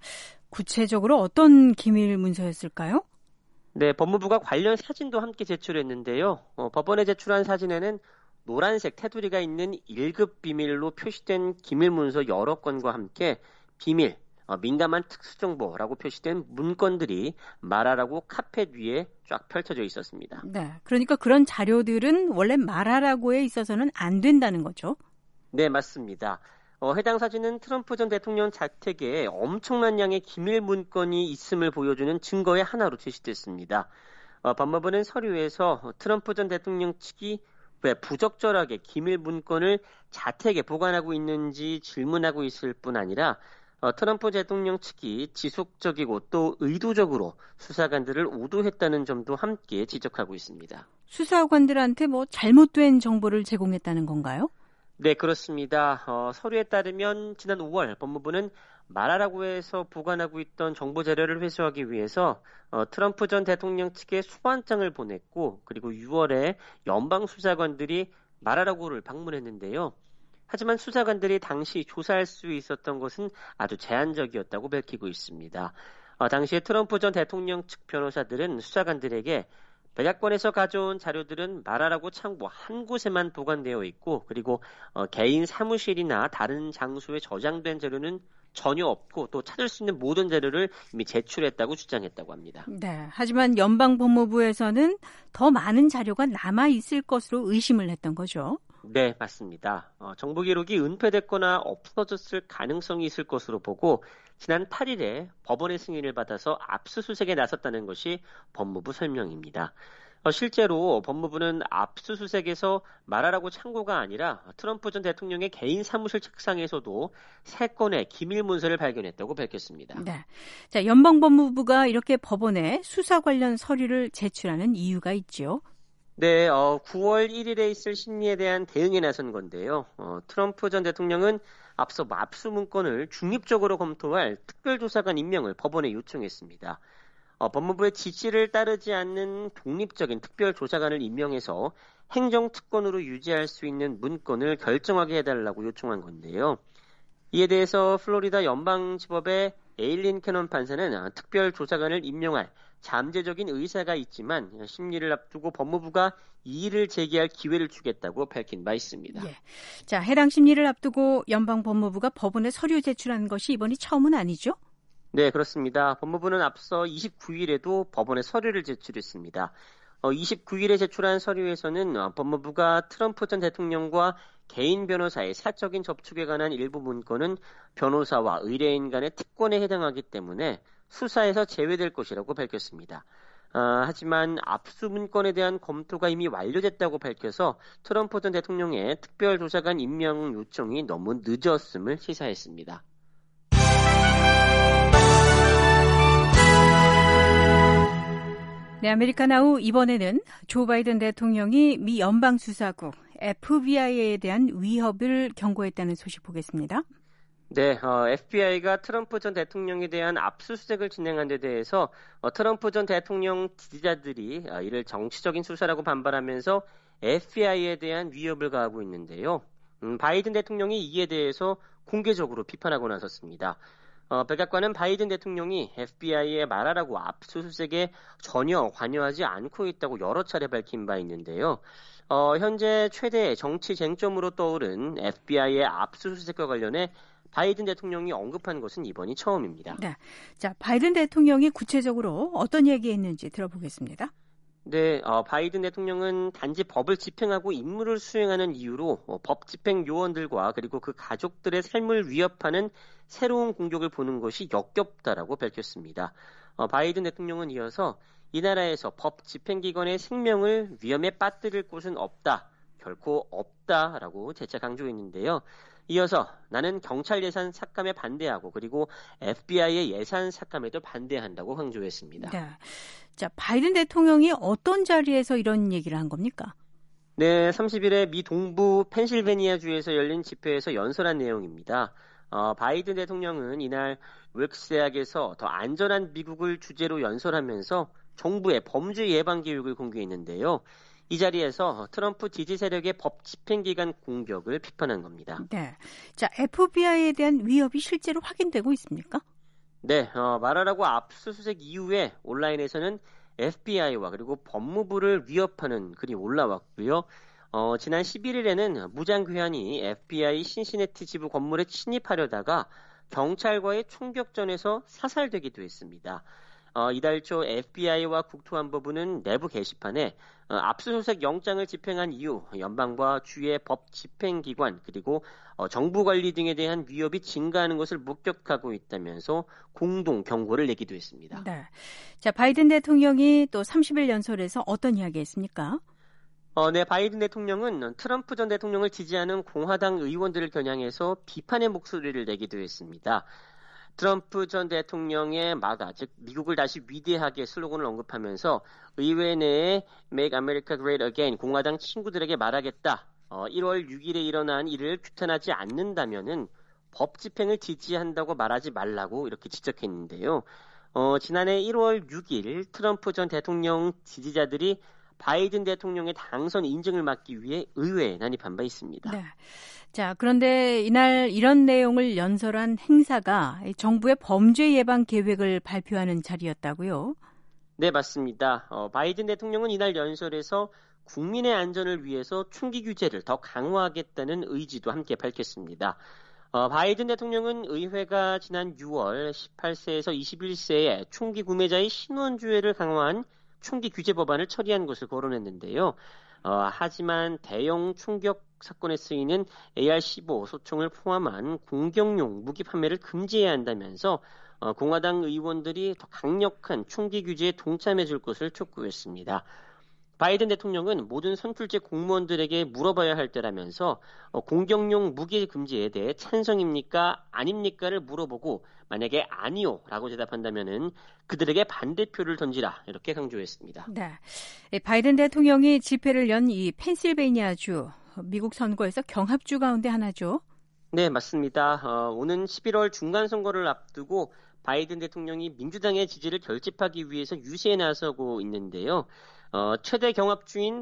구체적으로 어떤 기밀 문서였을까요? 네, 법무부가 관련 사진도 함께 제출했는데요. 어, 법원에 제출한 사진에는 노란색 테두리가 있는 일 급 비밀로 표시된 기밀 문서 여러 건과 함께 비밀, 어, 민감한 특수정보라고 표시된 문건들이 말하라고 카펫 위에 쫙 펼쳐져 있었습니다. 네, 그러니까 그런 자료들은 원래 말하라고에 있어서는 안 된다는 거죠? 네, 맞습니다. 어, 해당 사진은 트럼프 전 대통령 자택에 엄청난 양의 기밀 문건이 있음을 보여주는 증거의 하나로 제시됐습니다. 어, 법무부는 서류에서 트럼프 전 대통령 측이 왜 부적절하게 기밀 문건을 자택에 보관하고 있는지 질문하고 있을 뿐 아니라 어, 트럼프 대통령 측이 지속적이고 또 의도적으로 수사관들을 오도했다는 점도 함께 지적하고 있습니다. 수사관들한테 뭐 잘못된 정보를 제공했다는 건가요? 네, 그렇습니다. 어, 서류에 따르면 지난 오월 법무부는 말하라고 해서 보관하고 있던 정보 자료를 회수하기 위해서 어, 트럼프 전 대통령 측에 소환장을 보냈고 그리고 유월에 연방 수사관들이 말하라고를 방문했는데요. 하지만 수사관들이 당시 조사할 수 있었던 것은 아주 제한적이었다고 밝히고 있습니다. 어, 당시에 트럼프 전 대통령 측 변호사들은 수사관들에게 백악관에서 가져온 자료들은 말하라고 창고 한 곳에만 보관되어 있고 그리고 어, 개인 사무실이나 다른 장소에 저장된 자료는 전혀 없고 또 찾을 수 있는 모든 자료를 이미 제출했다고 주장했다고 합니다. 네, 하지만 연방법무부에서는 더 많은 자료가 남아있을 것으로 의심을 했던 거죠. 네, 맞습니다. 어, 정보 기록이 은폐됐거나 없어졌을 가능성이 있을 것으로 보고 지난 팔 일에 법원의 승인을 받아서 압수수색에 나섰다는 것이 법무부 설명입니다. 어, 실제로 법무부는 압수수색에서 말하라고 창고가 아니라 트럼프 전 대통령의 개인 사무실 책상에서도 세 건의 기밀 문서를 발견했다고 밝혔습니다. 네, 자, 연방법무부가 이렇게 법원에 수사 관련 서류를 제출하는 이유가 있죠. 네, 어, 구월 일일에 있을 심리에 대한 대응에 나선 건데요. 어, 트럼프 전 대통령은 앞서 압수 문건을 중립적으로 검토할 특별조사관 임명을 법원에 요청했습니다. 어, 법무부의 지시를 따르지 않는 독립적인 특별조사관을 임명해서 행정특권으로 유지할 수 있는 문건을 결정하게 해달라고 요청한 건데요. 이에 대해서 플로리다 연방지법의 에일린 캐넌 판사는 특별조사관을 임명할 잠재적인 의사가 있지만 심리를 앞두고 법무부가 이의를 제기할 기회를 주겠다고 밝힌 바 있습니다. 예. 자, 해당 심리를 앞두고 연방법무부가 법원에 서류 제출한 것이 이번이 처음은 아니죠? 네, 그렇습니다. 법무부는 앞서 이십구일에도 법원에 서류를 제출했습니다. 어, 이십구일에 제출한 서류에서는 어, 법무부가 트럼프 전 대통령과 개인 변호사의 사적인 접촉에 관한 일부 문건은 변호사와 의뢰인 간의 특권에 해당하기 때문에 수사에서 제외될 것이라고 밝혔습니다. 아, 하지만 압수 문건에 대한 검토가 이미 완료됐다고 밝혀서 트럼프 전 대통령의 특별조사관 임명 요청이 너무 늦었음을 시사했습니다. 네, 아메리카나우 이번에는 조 바이든 대통령이 미 연방수사국 에프비아이에 대한 위협을 경고했다는 소식 보겠습니다. 네, 어, 에프비아이가 트럼프 전 대통령에 대한 압수수색을 진행한 데 대해서 어, 트럼프 전 대통령 지지자들이 어, 이를 정치적인 수사라고 반발하면서 에프비아이에 대한 위협을 가하고 있는데요. 음, 바이든 대통령이 이에 대해서 공개적으로 비판하고 나섰습니다. 어, 백악관은 바이든 대통령이 에프비아이에 말하라고 압수수색에 전혀 관여하지 않고 있다고 여러 차례 밝힌 바 있는데요. 어, 현재 최대 정치 쟁점으로 떠오른 에프비아이의 압수수색과 관련해 바이든 대통령이 언급한 것은 이번이 처음입니다. 네, 자, 바이든 대통령이 구체적으로 어떤 얘기했는지 들어보겠습니다. 네, 어, 바이든 대통령은 단지 법을 집행하고 임무를 수행하는 이유로 어, 법 집행 요원들과 그리고 그 가족들의 삶을 위협하는 새로운 공격을 보는 것이 역겹다라고 밝혔습니다. 어, 바이든 대통령은 이어서 이 나라에서 법 집행기관의 생명을 위험에 빠뜨릴 곳은 없다, 결코 없다라고 재차 강조했는데요. 이어서 나는 경찰 예산 삭감에 반대하고 그리고 에프비아이의 예산 삭감에도 반대한다고 강조했습니다. 네. 자, 바이든 대통령이 어떤 자리에서 이런 얘기를 한 겁니까? 네, 삼십일에 미 동부 펜실베니아주에서 열린 집회에서 연설한 내용입니다. 어, 바이든 대통령은 이날 윌크스 대학에서 더 안전한 미국을 주제로 연설하면서 정부의 범죄 예방 계획을 공개했는데요. 이 자리에서 트럼프 지지 세력의 법 집행기관 공격을 비판한 겁니다. 네, 자 에프비아이에 대한 위협이 실제로 확인되고 있습니까? 네, 어, 말하라고 압수수색 이후에 온라인에서는 에프비아이와 그리고 법무부를 위협하는 글이 올라왔고요. 어, 지난 십일일에는 무장괴한이 에프비아이 신시내티 지부 건물에 침입하려다가 경찰과의 총격전에서 사살되기도 했습니다. 어, 이달 초 에프비아이와 국토안보부는 내부 게시판에 어, 압수수색 영장을 집행한 이후 연방과 주의 법 집행기관 그리고 어, 정부 관리 등에 대한 위협이 증가하는 것을 목격하고 있다면서 공동 경고를 내기도 했습니다. 네. 자, 바이든 대통령이 또 삼십일 연설에서 어떤 이야기했습니까? 어, 네, 바이든 대통령은 트럼프 전 대통령을 지지하는 공화당 의원들을 겨냥해서 비판의 목소리를 내기도 했습니다. 트럼프 전 대통령의 마가, 즉 미국을 다시 위대하게 슬로건을 언급하면서 의회 내에 Make America Great Again 공화당 친구들에게 말하겠다. 어, 일월 육일에 일어난 일을 규탄하지 않는다면은 법 집행을 지지한다고 말하지 말라고 이렇게 지적했는데요. 어, 지난해 일월 육일 트럼프 전 대통령 지지자들이 바이든 대통령의 당선 인증을 막기 위해 의회에 난입한 바 있습니다. 네. 자, 그런데 이날 이런 내용을 연설한 행사가 정부의 범죄 예방 계획을 발표하는 자리였다고요? 네, 맞습니다. 어, 바이든 대통령은 이날 연설에서 국민의 안전을 위해서 총기 규제를 더 강화하겠다는 의지도 함께 밝혔습니다. 어, 바이든 대통령은 의회가 지난 유월 십팔세에서 이십일세에 총기 구매자의 신원주의를 강화한 총기 규제 법안을 처리한 것을 거론했는데요. 어, 하지만 대형 총격 사건에 쓰이는 에이알 십오 소총을 포함한 공격용 무기 판매를 금지해야 한다면서 어, 공화당 의원들이 더 강력한 총기 규제에 동참해 줄 것을 촉구했습니다. 바이든 대통령은 모든 선출직 공무원들에게 물어봐야 할 때라면서 어, 공격용 무기 금지에 대해 찬성입니까? 아닙니까를 물어보고 만약에 아니요 라고 대답한다면은 그들에게 반대표를 던지라 이렇게 강조했습니다. 네, 바이든 대통령이 집회를 연 이 펜실베니아주 미국 선거에서 경합주 가운데 하나죠. 네, 맞습니다. 어, 오는 십일월 중간선거를 앞두고 바이든 대통령이 민주당의 지지를 결집하기 위해서 유세에 나서고 있는데요. 어, 최대 경합주인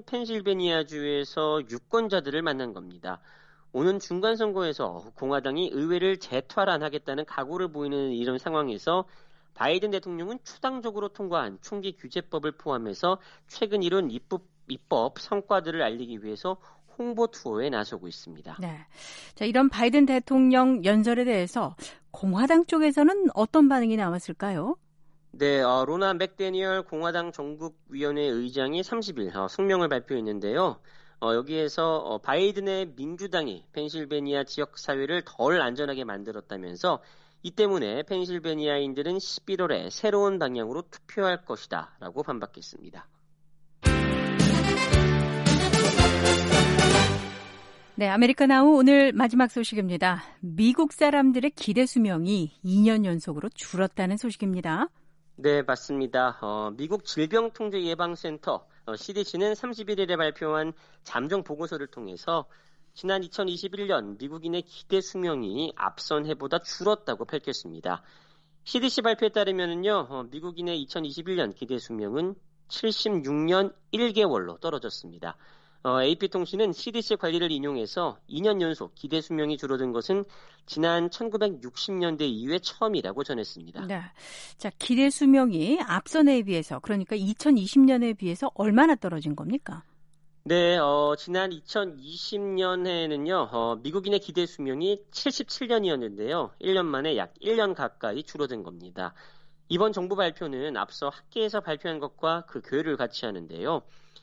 펜실베니아주에서 유권자들을 만난 겁니다. 오는 중간선거에서 공화당이 의회를 재탈환하겠다는 각오를 보이는 이런 상황에서 바이든 대통령은 추당적으로 통과한 총기 규제법을 포함해서 최근 이룬 입법, 입법 성과들을 알리기 위해서 홍보 투어에 나서고 있습니다. 네, 자, 이런 바이든 대통령 연설에 대해서 공화당 쪽에서는 어떤 반응이 나왔을까요? 네, 어, 로나 맥데니얼 공화당 전국위원회 의장이 삼십일 어, 성명을 발표했는데요. 어, 여기에서 어, 바이든의 민주당이 펜실베니아 지역 사회를 덜 안전하게 만들었다면서 이 때문에 펜실베니아인들은 십일월에 새로운 방향으로 투표할 것이다 라고 반박했습니다. 네, 아메리카나우 오늘 마지막 소식입니다. 미국 사람들의 기대 수명이 이 년 연속으로 줄었다는 소식입니다. 네, 맞습니다. 어, 미국 질병통제예방센터 어, 씨디씨는 삼십일일에 발표한 잠정 보고서를 통해서 지난 이천이십일년 미국인의 기대 수명이 앞선 해보다 줄었다고 밝혔습니다. 씨디씨 발표에 따르면요, 어, 미국인의 이천이십일년 기대 수명은 칠십육년 일 개월로 떨어졌습니다. 어, 에이피통신은 씨디씨 관리를 인용해서 이 년 연속 기대 수명이 줄어든 것은 지난 천구백육십년대 이후에 처음이라고 전했습니다. 네, 자, 기대 수명이 앞선 해에 비해서, 그러니까 이천이십년에 비해서 얼마나 떨어진 겁니까? 네, 어, 지난 이천이십년에는요, 어, 미국인의 기대 수명이 칠십칠년이었는데요. 일 년 만에 약 일 년 가까이 줄어든 겁니다. 이번 정부 발표는 앞서 학계에서 발표한 것과 그 교류를 같이 하는데요.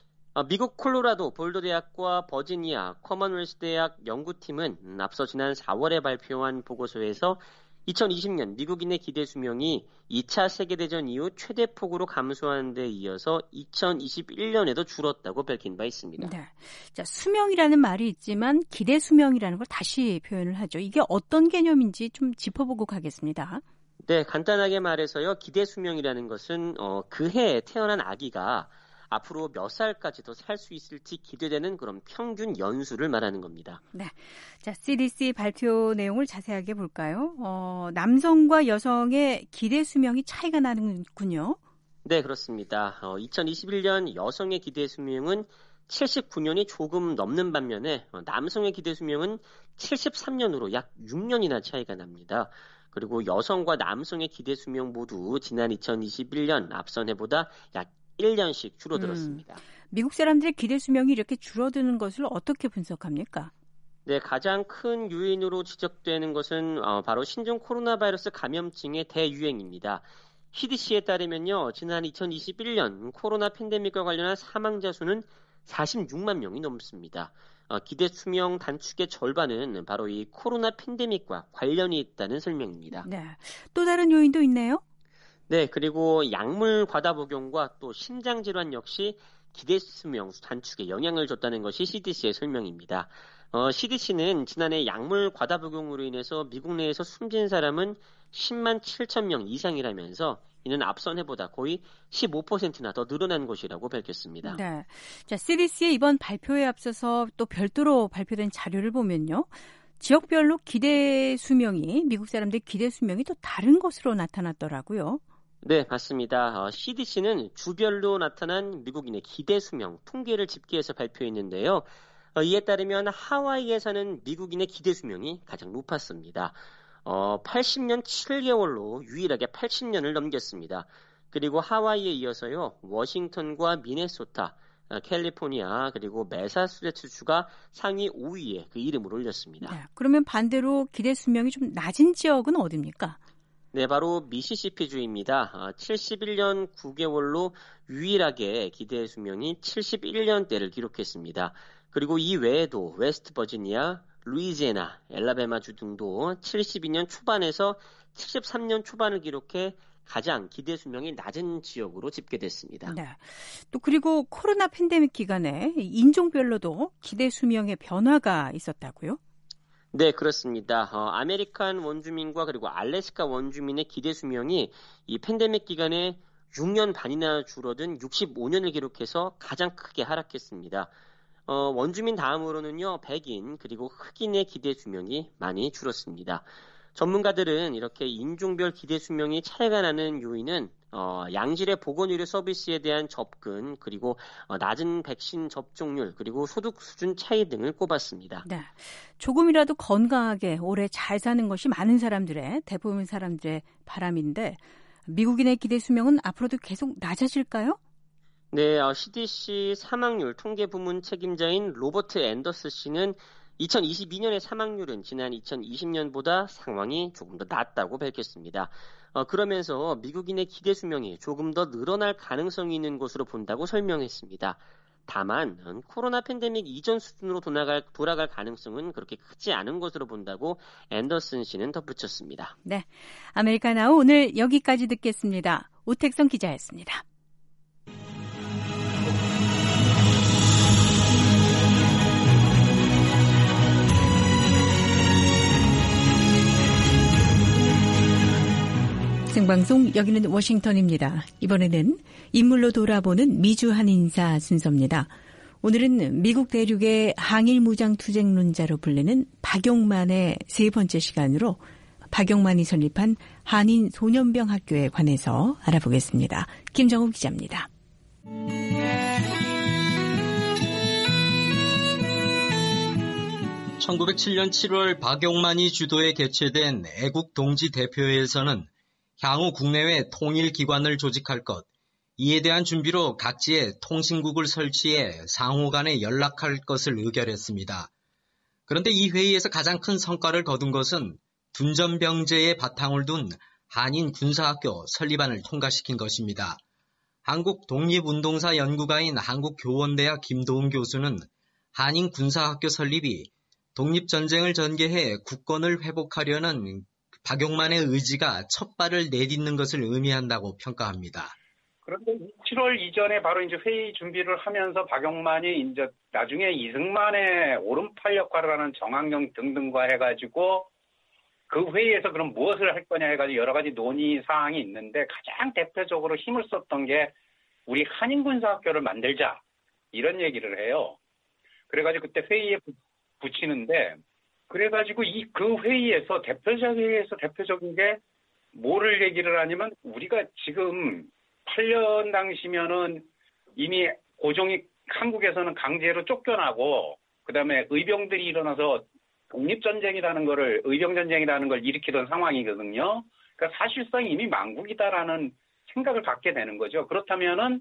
미국 콜로라도 볼도 대학과 버지니아 커먼웰스 대학 연구팀은 앞서 지난 사월에 발표한 보고서에서 이천이십 년 미국인의 기대 수명이 이 차 세계대전 이후 최대폭으로 감소한 데 이어서 이천이십일 년에도 줄었다고 밝힌 바 있습니다. 네. 자, 수명이라는 말이 있지만 기대 수명이라는 걸 다시 표현을 하죠. 이게 어떤 개념인지 좀 짚어보고 가겠습니다. 네, 간단하게 말해서요. 기대 수명이라는 것은 어, 그 해에 태어난 아기가 앞으로 몇 살까지도 살 수 있을지 기대되는 그런 평균 연수를 말하는 겁니다. 네, 자 씨디씨 발표 내용을 자세하게 볼까요? 어, 남성과 여성의 기대 수명이 차이가 나는군요. 네, 그렇습니다. 어, 이천이십일 년 여성의 기대 수명은 칠십구 년이 조금 넘는 반면에 어, 남성의 기대 수명은 칠십삼 년으로 약 육 년이나 차이가 납니다. 그리고 여성과 남성의 기대 수명 모두 지난 이천이십일 년 앞선 해보다 약 일 년씩 줄어들었습니다. 음, 미국 사람들의 기대 수명이 이렇게 줄어드는 것을 어떻게 분석합니까? 네, 가장 큰 요인으로 지적되는 것은 어, 바로 신종 코로나 바이러스 감염증의 대유행입니다. 씨디씨에 따르면요, 지난 이천이십일 년 코로나 팬데믹과 관련한 사망자 수는 사십육만 명이 넘습니다. 어, 기대 수명 단축의 절반은 바로 이 코로나 팬데믹과 관련이 있다는 설명입니다. 네, 또 다른 요인도 있네요. 네, 그리고 약물 과다 복용과 또 심장 질환 역시 기대 수명 단축에 영향을 줬다는 것이 씨디씨의 설명입니다. 어, 씨디씨는 지난해 약물 과다 복용으로 인해서 미국 내에서 숨진 사람은 십만 칠천 명 이상이라면서 이는 앞선 해보다 거의 십오 퍼센트나 더 늘어난 것이라고 밝혔습니다. 네, 자 씨디씨의 이번 발표에 앞서서 또 별도로 발표된 자료를 보면요. 지역별로 기대 수명이 미국 사람들의 기대 수명이 또 다른 것으로 나타났더라고요. 네, 맞습니다. 어, 씨디씨는 주별로 나타난 미국인의 기대 수명 통계를 집계해서 발표했는데요. 어, 이에 따르면 하와이에 사는 미국인의 기대 수명이 가장 높았습니다. 어, 팔십 년 칠 개월로 유일하게 팔십 년을 넘겼습니다. 그리고 하와이에 이어서요, 워싱턴과 미네소타, 어, 캘리포니아 그리고 매사추세츠주가 상위 오 위에 그 이름을 올렸습니다. 네, 그러면 반대로 기대 수명이 좀 낮은 지역은 어디입니까? 네, 바로 미시시피주입니다. 칠십일 년 구 개월로 유일하게 기대 수명이 칠십일 년대를 기록했습니다. 그리고 이 외에도 웨스트버지니아, 루이지애나, 엘라베마주 등도 칠십이 년 초반에서 칠십삼 년 초반을 기록해 가장 기대 수명이 낮은 지역으로 집계됐습니다. 네. 또 그리고 코로나 팬데믹 기간에 인종별로도 기대 수명의 변화가 있었다고요? 네, 그렇습니다. 어, 아메리칸 원주민과 그리고 알래스카 원주민의 기대 수명이 이 팬데믹 기간에 육 년 반이나 줄어든 육십오 년을 기록해서 가장 크게 하락했습니다. 어, 원주민 다음으로는요, 백인 그리고 흑인의 기대 수명이 많이 줄었습니다. 전문가들은 이렇게 인종별 기대 수명이 차이가 나는 요인은 어, 양질의 보건의료 서비스에 대한 접근, 그리고 어, 낮은 백신 접종률, 그리고 소득 수준 차이 등을 꼽았습니다. 네, 조금이라도 건강하게 오래 잘 사는 것이 많은 사람들의, 대부분 사람들의 바람인데 미국인의 기대 수명은 앞으로도 계속 낮아질까요? 네, 어, 씨디씨 사망률 통계 부문 책임자인 로버트 앤더스 씨는 이천이십이 년의 사망률은 지난 이천이십 년보다 상황이 조금 더 낮다고 밝혔습니다. 어, 그러면서 미국인의 기대 수명이 조금 더 늘어날 가능성이 있는 것으로 본다고 설명했습니다. 다만 코로나 팬데믹 이전 수준으로 돌아갈, 돌아갈 가능성은 그렇게 크지 않은 것으로 본다고 앤더슨 씨는 덧붙였습니다. 네, 아메리카나우 오늘 여기까지 듣겠습니다. 오택성 기자였습니다. 생방송 여기는 워싱턴입니다. 이번에는 인물로 돌아보는 미주 한인사 순서입니다. 오늘은 미국 대륙의 항일 무장 투쟁론자로 불리는 박용만의 세 번째 시간으로 박용만이 설립한 한인 소년병 학교에 관해서 알아보겠습니다. 김정우 기자입니다. 천구백칠 년 칠월 박용만이 주도에 개최된 애국 동지 대표회에서는 향후 국내외 통일기관을 조직할 것, 이에 대한 준비로 각지에 통신국을 설치해 상호 간에 연락할 것을 의결했습니다. 그런데 이 회의에서 가장 큰 성과를 거둔 것은 둔전병제에 바탕을 둔 한인 군사학교 설립안을 통과시킨 것입니다. 한국 독립운동사 연구가인 한국교원대학 김도훈 교수는 한인 군사학교 설립이 독립전쟁을 전개해 국권을 회복하려는 박용만의 의지가 첫 발을 내딛는 것을 의미한다고 평가합니다. 그런데 칠월 이전에 바로 이제 회의 준비를 하면서 박용만이 이제 나중에 이승만의 오른팔 역할을 하는 정학용 등등과 해가지고 그 회의에서 그럼 무엇을 할 거냐 해가지고 여러 가지 논의 사항이 있는데 가장 대표적으로 힘을 썼던 게 우리 한인군사학교를 만들자 이런 얘기를 해요. 그래가지고 그때 회의에 붙이는데 그래가지고 이 그 회의에서 대표적 회의에서 대표적인 게 뭐를 얘기를 하냐면 우리가 지금 팔 년 당시면은 이미 고종이 한국에서는 강제로 쫓겨나고 그다음에 의병들이 일어나서 독립전쟁이라는 거를 의병전쟁이라는 걸 일으키던 상황이거든요. 그러니까 사실상 이미 망국이다라는 생각을 갖게 되는 거죠. 그렇다면은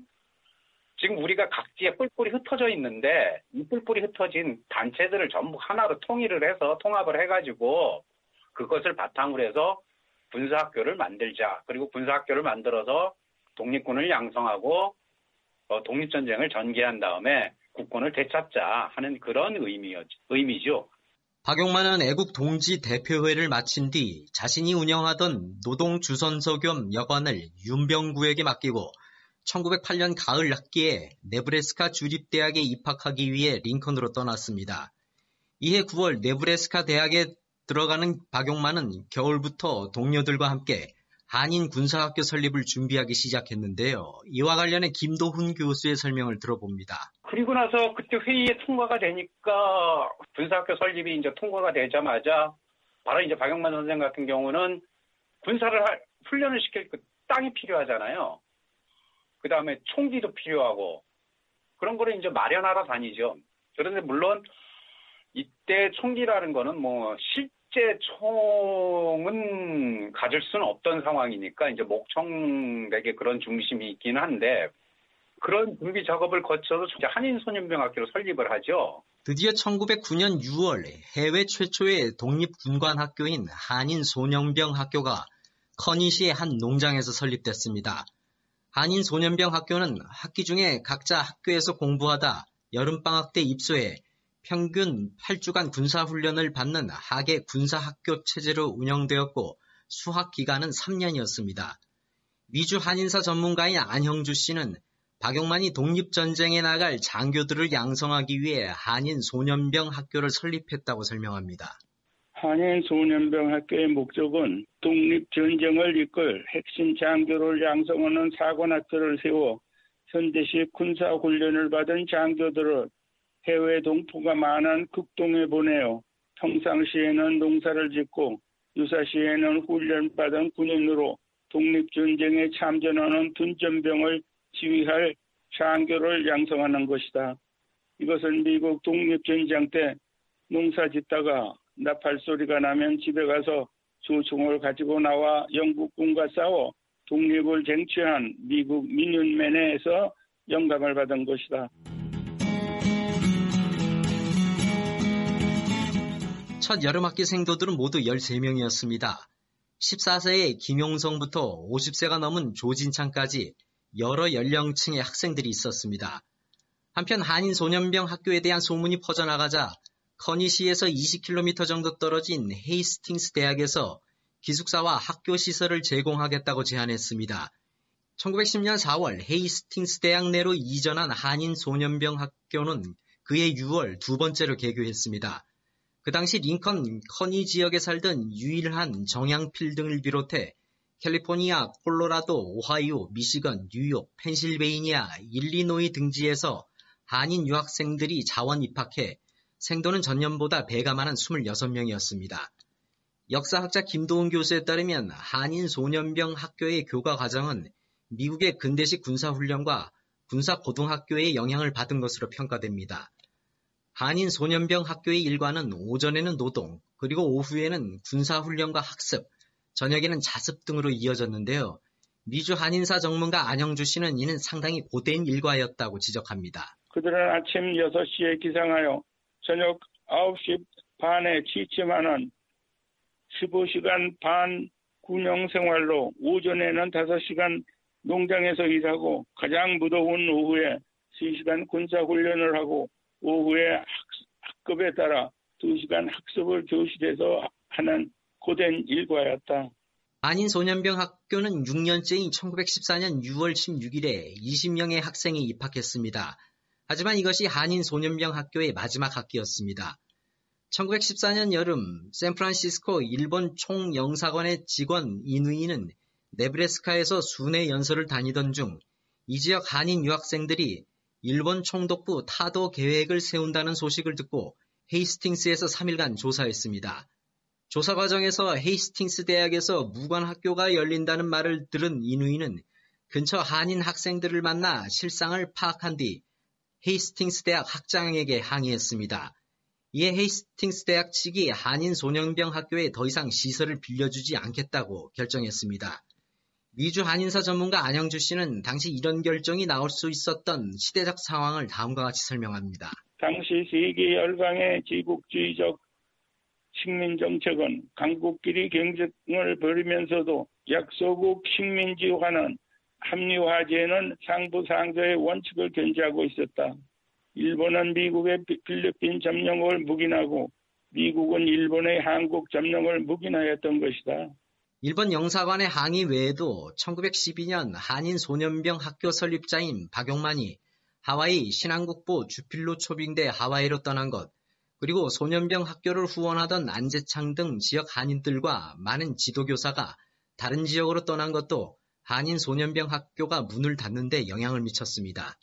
지금 우리가 각지에 뿔뿔이 흩어져 있는데 이 뿔뿔이 흩어진 단체들을 전부 하나로 통일을 해서 통합을 해가지고 그것을 바탕으로 해서 군사학교를 만들자. 그리고 군사학교를 만들어서 독립군을 양성하고 어, 독립전쟁을 전개한 다음에 국권을 되찾자 하는 그런 의미였, 의미죠. 박용만은 애국 동지 대표회를 마친 뒤 자신이 운영하던 노동주선서 겸 여관을 윤병구에게 맡기고 천구백팔 년 가을 학기에 네브래스카 주립대학에 입학하기 위해 링컨으로 떠났습니다. 이해 구월 네브래스카 대학에 들어가는 박용만은 겨울부터 동료들과 함께 한인 군사학교 설립을 준비하기 시작했는데요. 이와 관련해 김도훈 교수의 설명을 들어봅니다. 그리고 나서 그때 회의에 통과가 되니까 군사학교 설립이 이제 통과가 되자마자 바로 이제 박용만 선생 같은 경우는 군사를 할, 훈련을 시킬 그 땅이 필요하잖아요. 그 다음에 총기도 필요하고 그런 거를 이제 마련하러 다니죠. 그런데 물론 이때 총기라는 거는 뭐 실제 총은 가질 수는 없던 상황이니까 이제 목총에게 그런 중심이 있긴 한데 그런 준비 작업을 거쳐서 한인소년병학교를 설립을 하죠. 드디어 천구백구 년 유월 해외 최초의 독립군관학교인 한인소년병학교가 커니시의 한 농장에서 설립됐습니다. 한인소년병학교는 학기 중에 각자 학교에서 공부하다 여름방학 때 입소해 평균 팔 주간 군사훈련을 받는 하계 군사학교 체제로 운영되었고 수학 기간은 삼 년이었습니다. 미주 한인사 전문가인 안형주 씨는 박용만이 독립전쟁에 나갈 장교들을 양성하기 위해 한인소년병학교를 설립했다고 설명합니다. 한인소년병학교의 목적은 독립전쟁을 이끌 핵심 장교를 양성하는 사관학교를 세워 현대식 군사훈련을 받은 장교들을 해외 동포가 많은 극동에 보내어 평상시에는 농사를 짓고 유사시에는 훈련받은 군인으로 독립전쟁에 참전하는 둔전병을 지휘할 장교를 양성하는 것이다. 이것은 미국 독립전쟁 때 농사 짓다가 나팔 소리가 나면 집에 가서 조총을 가지고 나와 영국군과 싸워 독립을 쟁취한 미국 미니언맨에서 영감을 받은 것이다. 첫 여름학기 생도들은 모두 열세 명이었습니다. 십사 세의 김용성부터 오십 세가 넘은 조진창까지 여러 연령층의 학생들이 있었습니다. 한편 한인소년병학교에 대한 소문이 퍼져나가자 커니시에서 이십 킬로미터 정도 떨어진 헤이스팅스 대학에서 기숙사와 학교 시설을 제공하겠다고 제안했습니다. 천구백십 년 사월 헤이스팅스 대학 내로 이전한 한인소년병학교는 그해 유월 두 번째로 개교했습니다. 그 당시 링컨, 커니 지역에 살던 유일한 정양필 등을 비롯해 캘리포니아, 콜로라도, 오하이오, 미시건, 뉴욕, 펜실베이니아, 일리노이 등지에서 한인 유학생들이 자원 입학해 생도는 전년보다 배가 많은 이십육 명이었습니다. 역사학자 김도훈 교수에 따르면 한인소년병 학교의 교과 과정은 미국의 근대식 군사훈련과 군사고등학교의 영향을 받은 것으로 평가됩니다. 한인소년병 학교의 일과는 오전에는 노동, 그리고 오후에는 군사훈련과 학습, 저녁에는 자습 등으로 이어졌는데요. 미주 한인사 전문가 안형주 씨는 이는 상당히 고된 일과였다고 지적합니다. 그들은 아침 여섯 시에 기상하여 저녁 아홉 시 반에 취침하는 십오 시간 반 군영 생활로 오전에는 다섯 시간 농장에서 일하고 가장 무더운 오후에 세 시간 군사훈련을 하고 오후에 학, 학급에 따라 두 시간 학습을 교실에서 하는 고된 일과였다. 한인소년병학교는 육 년째인 천구백십사 년 유월 십육일에 이십 명의 학생이 입학했습니다. 하지만 이것이 한인소년병학교의 마지막 학기였습니다. 천구백십사 년 여름 샌프란시스코 일본 총영사관의 직원 이누이는 네브래스카에서 순회 연설을 다니던 중 이 지역 한인 유학생들이 일본 총독부 타도 계획을 세운다는 소식을 듣고 헤이스팅스에서 삼 일간 조사했습니다. 조사 과정에서 헤이스팅스 대학에서 무관학교가 열린다는 말을 들은 이누이는 근처 한인 학생들을 만나 실상을 파악한 뒤 헤이스팅스 대학 학장에게 항의했습니다. 이에 헤이스팅스 대학 측이 한인소년병 학교에 더 이상 시설을 빌려주지 않겠다고 결정했습니다. 미주 한인사 전문가 안영주 씨는 당시 이런 결정이 나올 수 있었던 시대적 상황을 다음과 같이 설명합니다. 당시 세계 열강의 제국주의적 식민정책은 강국끼리 경쟁을 벌이면서도 약소국 식민지화는 합리화제는 상부상조의 원칙을 견지하고 있었다. 일본은 미국의 필리핀 점령을 묵인하고 미국은 일본의 한국 점령을 묵인하였던 것이다. 일본 영사관의 항의 외에도 천구백십이 년 한인소년병 학교 설립자인 박용만이 하와이 신한국보 주필로 초빙돼 하와이로 떠난 것, 그리고 소년병 학교를 후원하던 안재창 등 지역 한인들과 많은 지도교사가 다른 지역으로 떠난 것도 한인소년병 학교가 문을 닫는 데 영향을 미쳤습니다.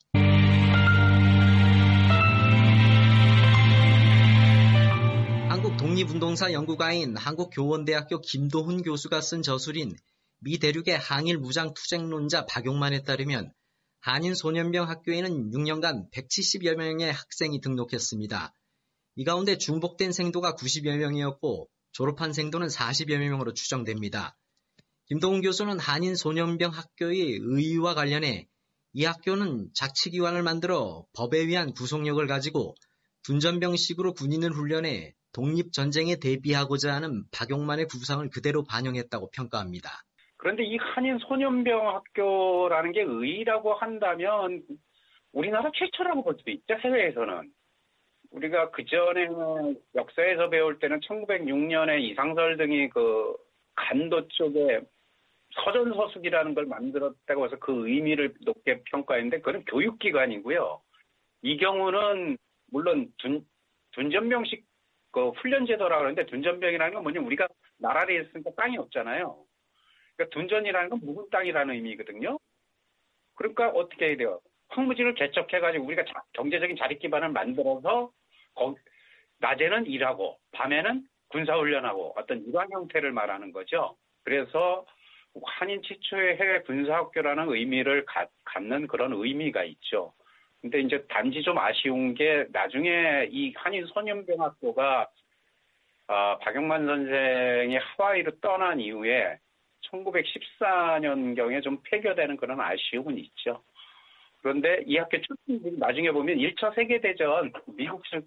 한국 독립운동사 연구가인 한국교원대학교 김도훈 교수가 쓴 저술인 미 대륙의 항일 무장 투쟁론자 박용만에 따르면 한인소년병 학교에는 육 년간 백칠십여 명의 학생이 등록했습니다. 이 가운데 중복된 생도가 구십여 명이었고 졸업한 생도는 사십여 명으로 추정됩니다. 김도훈 교수는 한인소년병 학교의 의의와 관련해 이 학교는 자치기관을 만들어 법에 의한 구속력을 가지고 둔전병식으로 군인을 훈련해 독립전쟁에 대비하고자 하는 박용만의 구상을 그대로 반영했다고 평가합니다. 그런데 이 한인소년병 학교라는 게 의의라고 한다면 우리나라 최초라고 볼 수도 있죠, 해외에서는. 우리가 그전에 역사에서 배울 때는 천구백육 년에 이상설 등이 그 간도 쪽에 서전서숙이라는 걸 만들었다고 해서 그 의미를 높게 평가했는데 그건 교육기관이고요. 이 경우는 물론 둔, 둔전병식 그 훈련제도라고 하는데 둔전병이라는 건 뭐냐면 우리가 나라를 있으니까 땅이 없잖아요. 그러니까 둔전이라는 건 묵은 땅이라는 의미거든요. 그러니까 어떻게 해야 돼요? 황무지를 개척해가지고 우리가 자, 경제적인 자립 기반을 만들어서 거, 낮에는 일하고 밤에는 군사훈련하고 어떤 이런 형태를 말하는 거죠. 그래서 한인 최초의 해외 군사학교라는 의미를 가, 갖는 그런 의미가 있죠. 근데 이제 단지 좀 아쉬운 게 나중에 이 한인소년병학교가 어, 박용만 선생이 하와이로 떠난 이후에 천구백십사 년경에 좀 폐교되는 그런 아쉬움은 있죠. 그런데 이 학교 출신들이 나중에 보면 일 차 세계대전 미국으로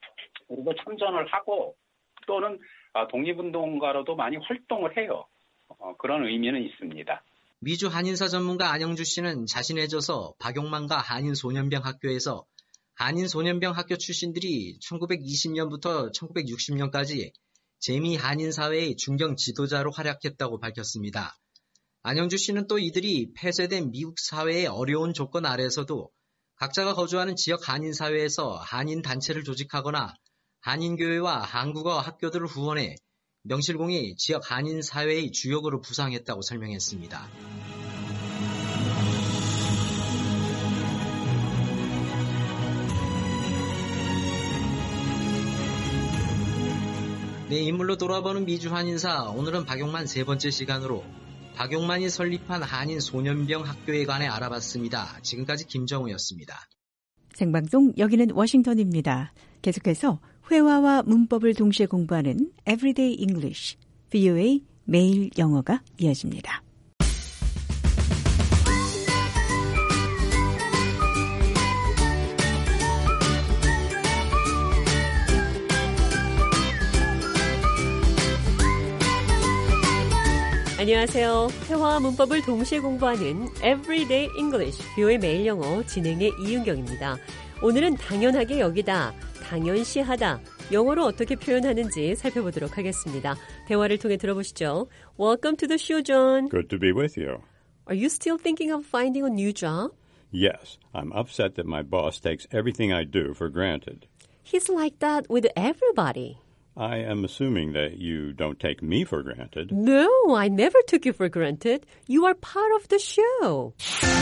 참전을 하고 또는 독립운동가로도 많이 활동을 해요. 어, 그런 의미는 있습니다. 미주 한인사 전문가 안영주 씨는 자신의 저서 박용만과 한인소년병 학교에서 한인소년병 학교 출신들이 천구백이십 년부터 천구백육십 년까지 재미 한인사회의 중경 지도자로 활약했다고 밝혔습니다. 안영주 씨는 또 이들이 폐쇄된 미국 사회의 어려운 조건 아래에서도 각자가 거주하는 지역 한인사회에서 한인단체를 조직하거나 한인교회와 한국어 학교들을 후원해 명실공히 지역 한인사회의 주역으로 부상했다고 설명했습니다. 네, 인물로 돌아보는 미주 한인사, 오늘은 박용만 세 번째 시간으로 박용만이 설립한 한인소년병 학교에 관해 알아봤습니다. 지금까지 김정우였습니다. 생방송 여기는 워싱턴입니다. 계속해서 회화와 문법을 동시에 공부하는 Everyday English, 브이오에이 매일 영어가 이어집니다. 안녕하세요. 회화와 문법을 동시에 공부하는 Everyday English, 비오의 매일 영어 진행의 이윤경입니다. 오늘은 당연하게 여기다, 당연시하다, 영어로 어떻게 표현하는지 살펴보도록 하겠습니다. 대화를 통해 들어보시죠. Welcome to the show, John. Good to be with you. Are you still thinking of finding a new job? Yes, I'm upset that my boss takes everything I do for granted. He's like that with everybody. I am assuming that you don't take me for granted. No, I never took you for granted. You are part of the show.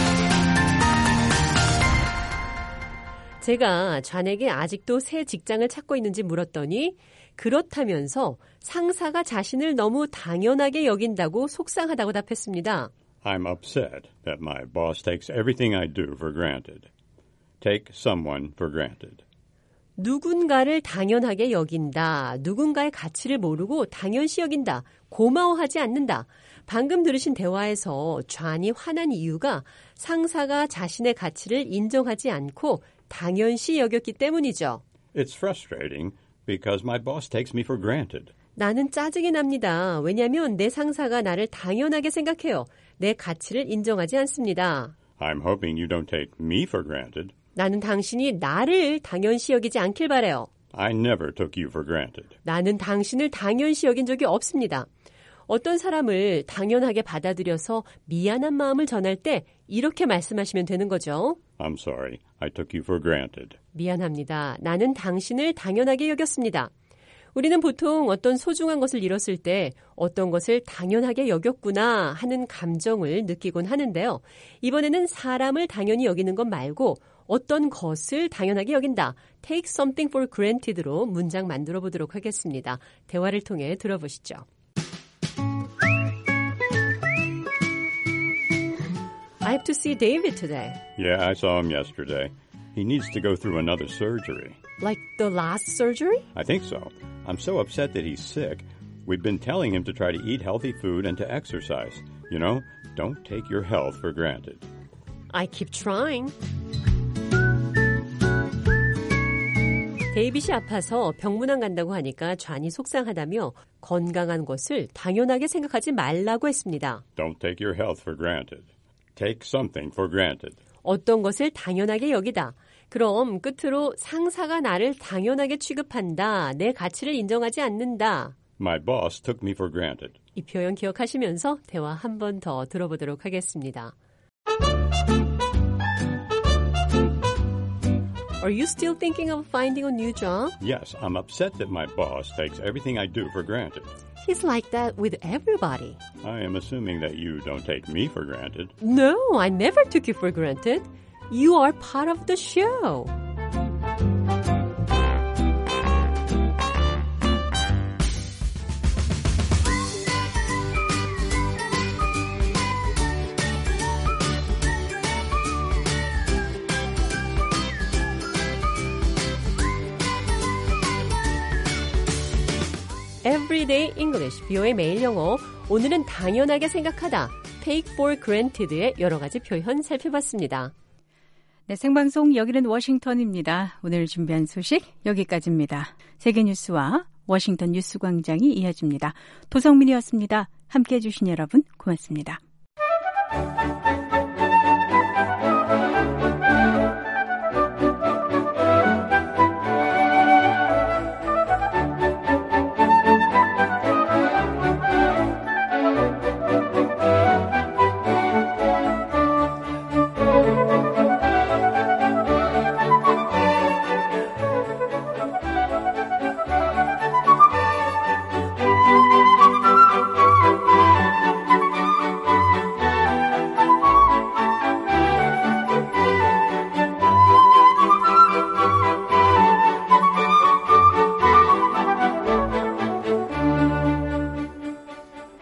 제가 좌에게 아직도 새 직장을 찾고 있는지 물었더니 그렇다면서 상사가 자신을 너무 당연하게 여긴다고 속상하다고 답했습니다. I'm upset that my boss takes everything I do for granted. Take someone for granted. 누군가를 당연하게 여긴다. 누군가의 가치를 모르고 당연시 여긴다. 고마워하지 않는다. 방금 들으신 대화에서 좌니 화난 이유가 상사가 자신의 가치를 인정하지 않고 당연시 여겼기 때문이죠. It's frustrating because my boss takes me for granted. 나는 짜증이 납니다. 왜냐하면 내 상사가 나를 당연하게 생각해요. 내 가치를 인정하지 않습니다. I'm hoping you don't take me for granted. 나는 당신이 나를 당연시 여기지 않길 바라요. I never took you for granted. 나는 당신을 당연시 여긴 적이 없습니다. 어떤 사람을 당연하게 받아들여서 미안한 마음을 전할 때 이렇게 말씀하시면 되는 거죠. I'm sorry. I took you for granted. 미안합니다. 나는 당신을 당연하게 여겼습니다. 우리는 보통 어떤 소중한 것을 잃었을 때 어떤 것을 당연하게 여겼구나 하는 감정을 느끼곤 하는데요. 이번에는 사람을 당연히 여기는 것 말고 어떤 것을 당연하게 여긴다. Take something for granted로 문장 만들어 보도록 하겠습니다. 대화를 통해 들어보시죠. I have to see David today. Yeah, I saw him yesterday. He needs to go through another surgery. Like the last surgery? I think so. I'm so upset that he's sick. We've been telling him to try to eat healthy food and to exercise. You know, don't take your health for granted. I keep trying. 데이빗이 아파서 병문안 간다고 하니까 좌니 속상하다며 건강한 것을 당연하게 생각하지 말라고 했습니다. Don't take your health for granted. Take something for granted. 어떤 것을 당연하게 여기다. 그럼 끝으로 상사가 나를 당연하게 취급한다. 내 가치를 인정하지 않는다. My boss took me for granted. 이 표현 기억하시면서 대화 한 번 더 들어보도록 하겠습니다. Are you still thinking of finding a new job? Yes, I'm upset that my boss takes everything I do for granted. He's like that with everybody. I am assuming that you don't take me for granted. No, I never took you for granted. You are part of the show. Everyday English, 비오의 매일 영어. 오늘은 당연하게 생각하다, take for granted의 여러 가지 표현 살펴봤습니다. 네, 생방송 여기는 워싱턴입니다. 오늘 준비한 소식 여기까지입니다. 세계뉴스와 워싱턴 뉴스광장이 이어집니다. 도성민이었습니다. 함께해 주신 여러분 고맙습니다.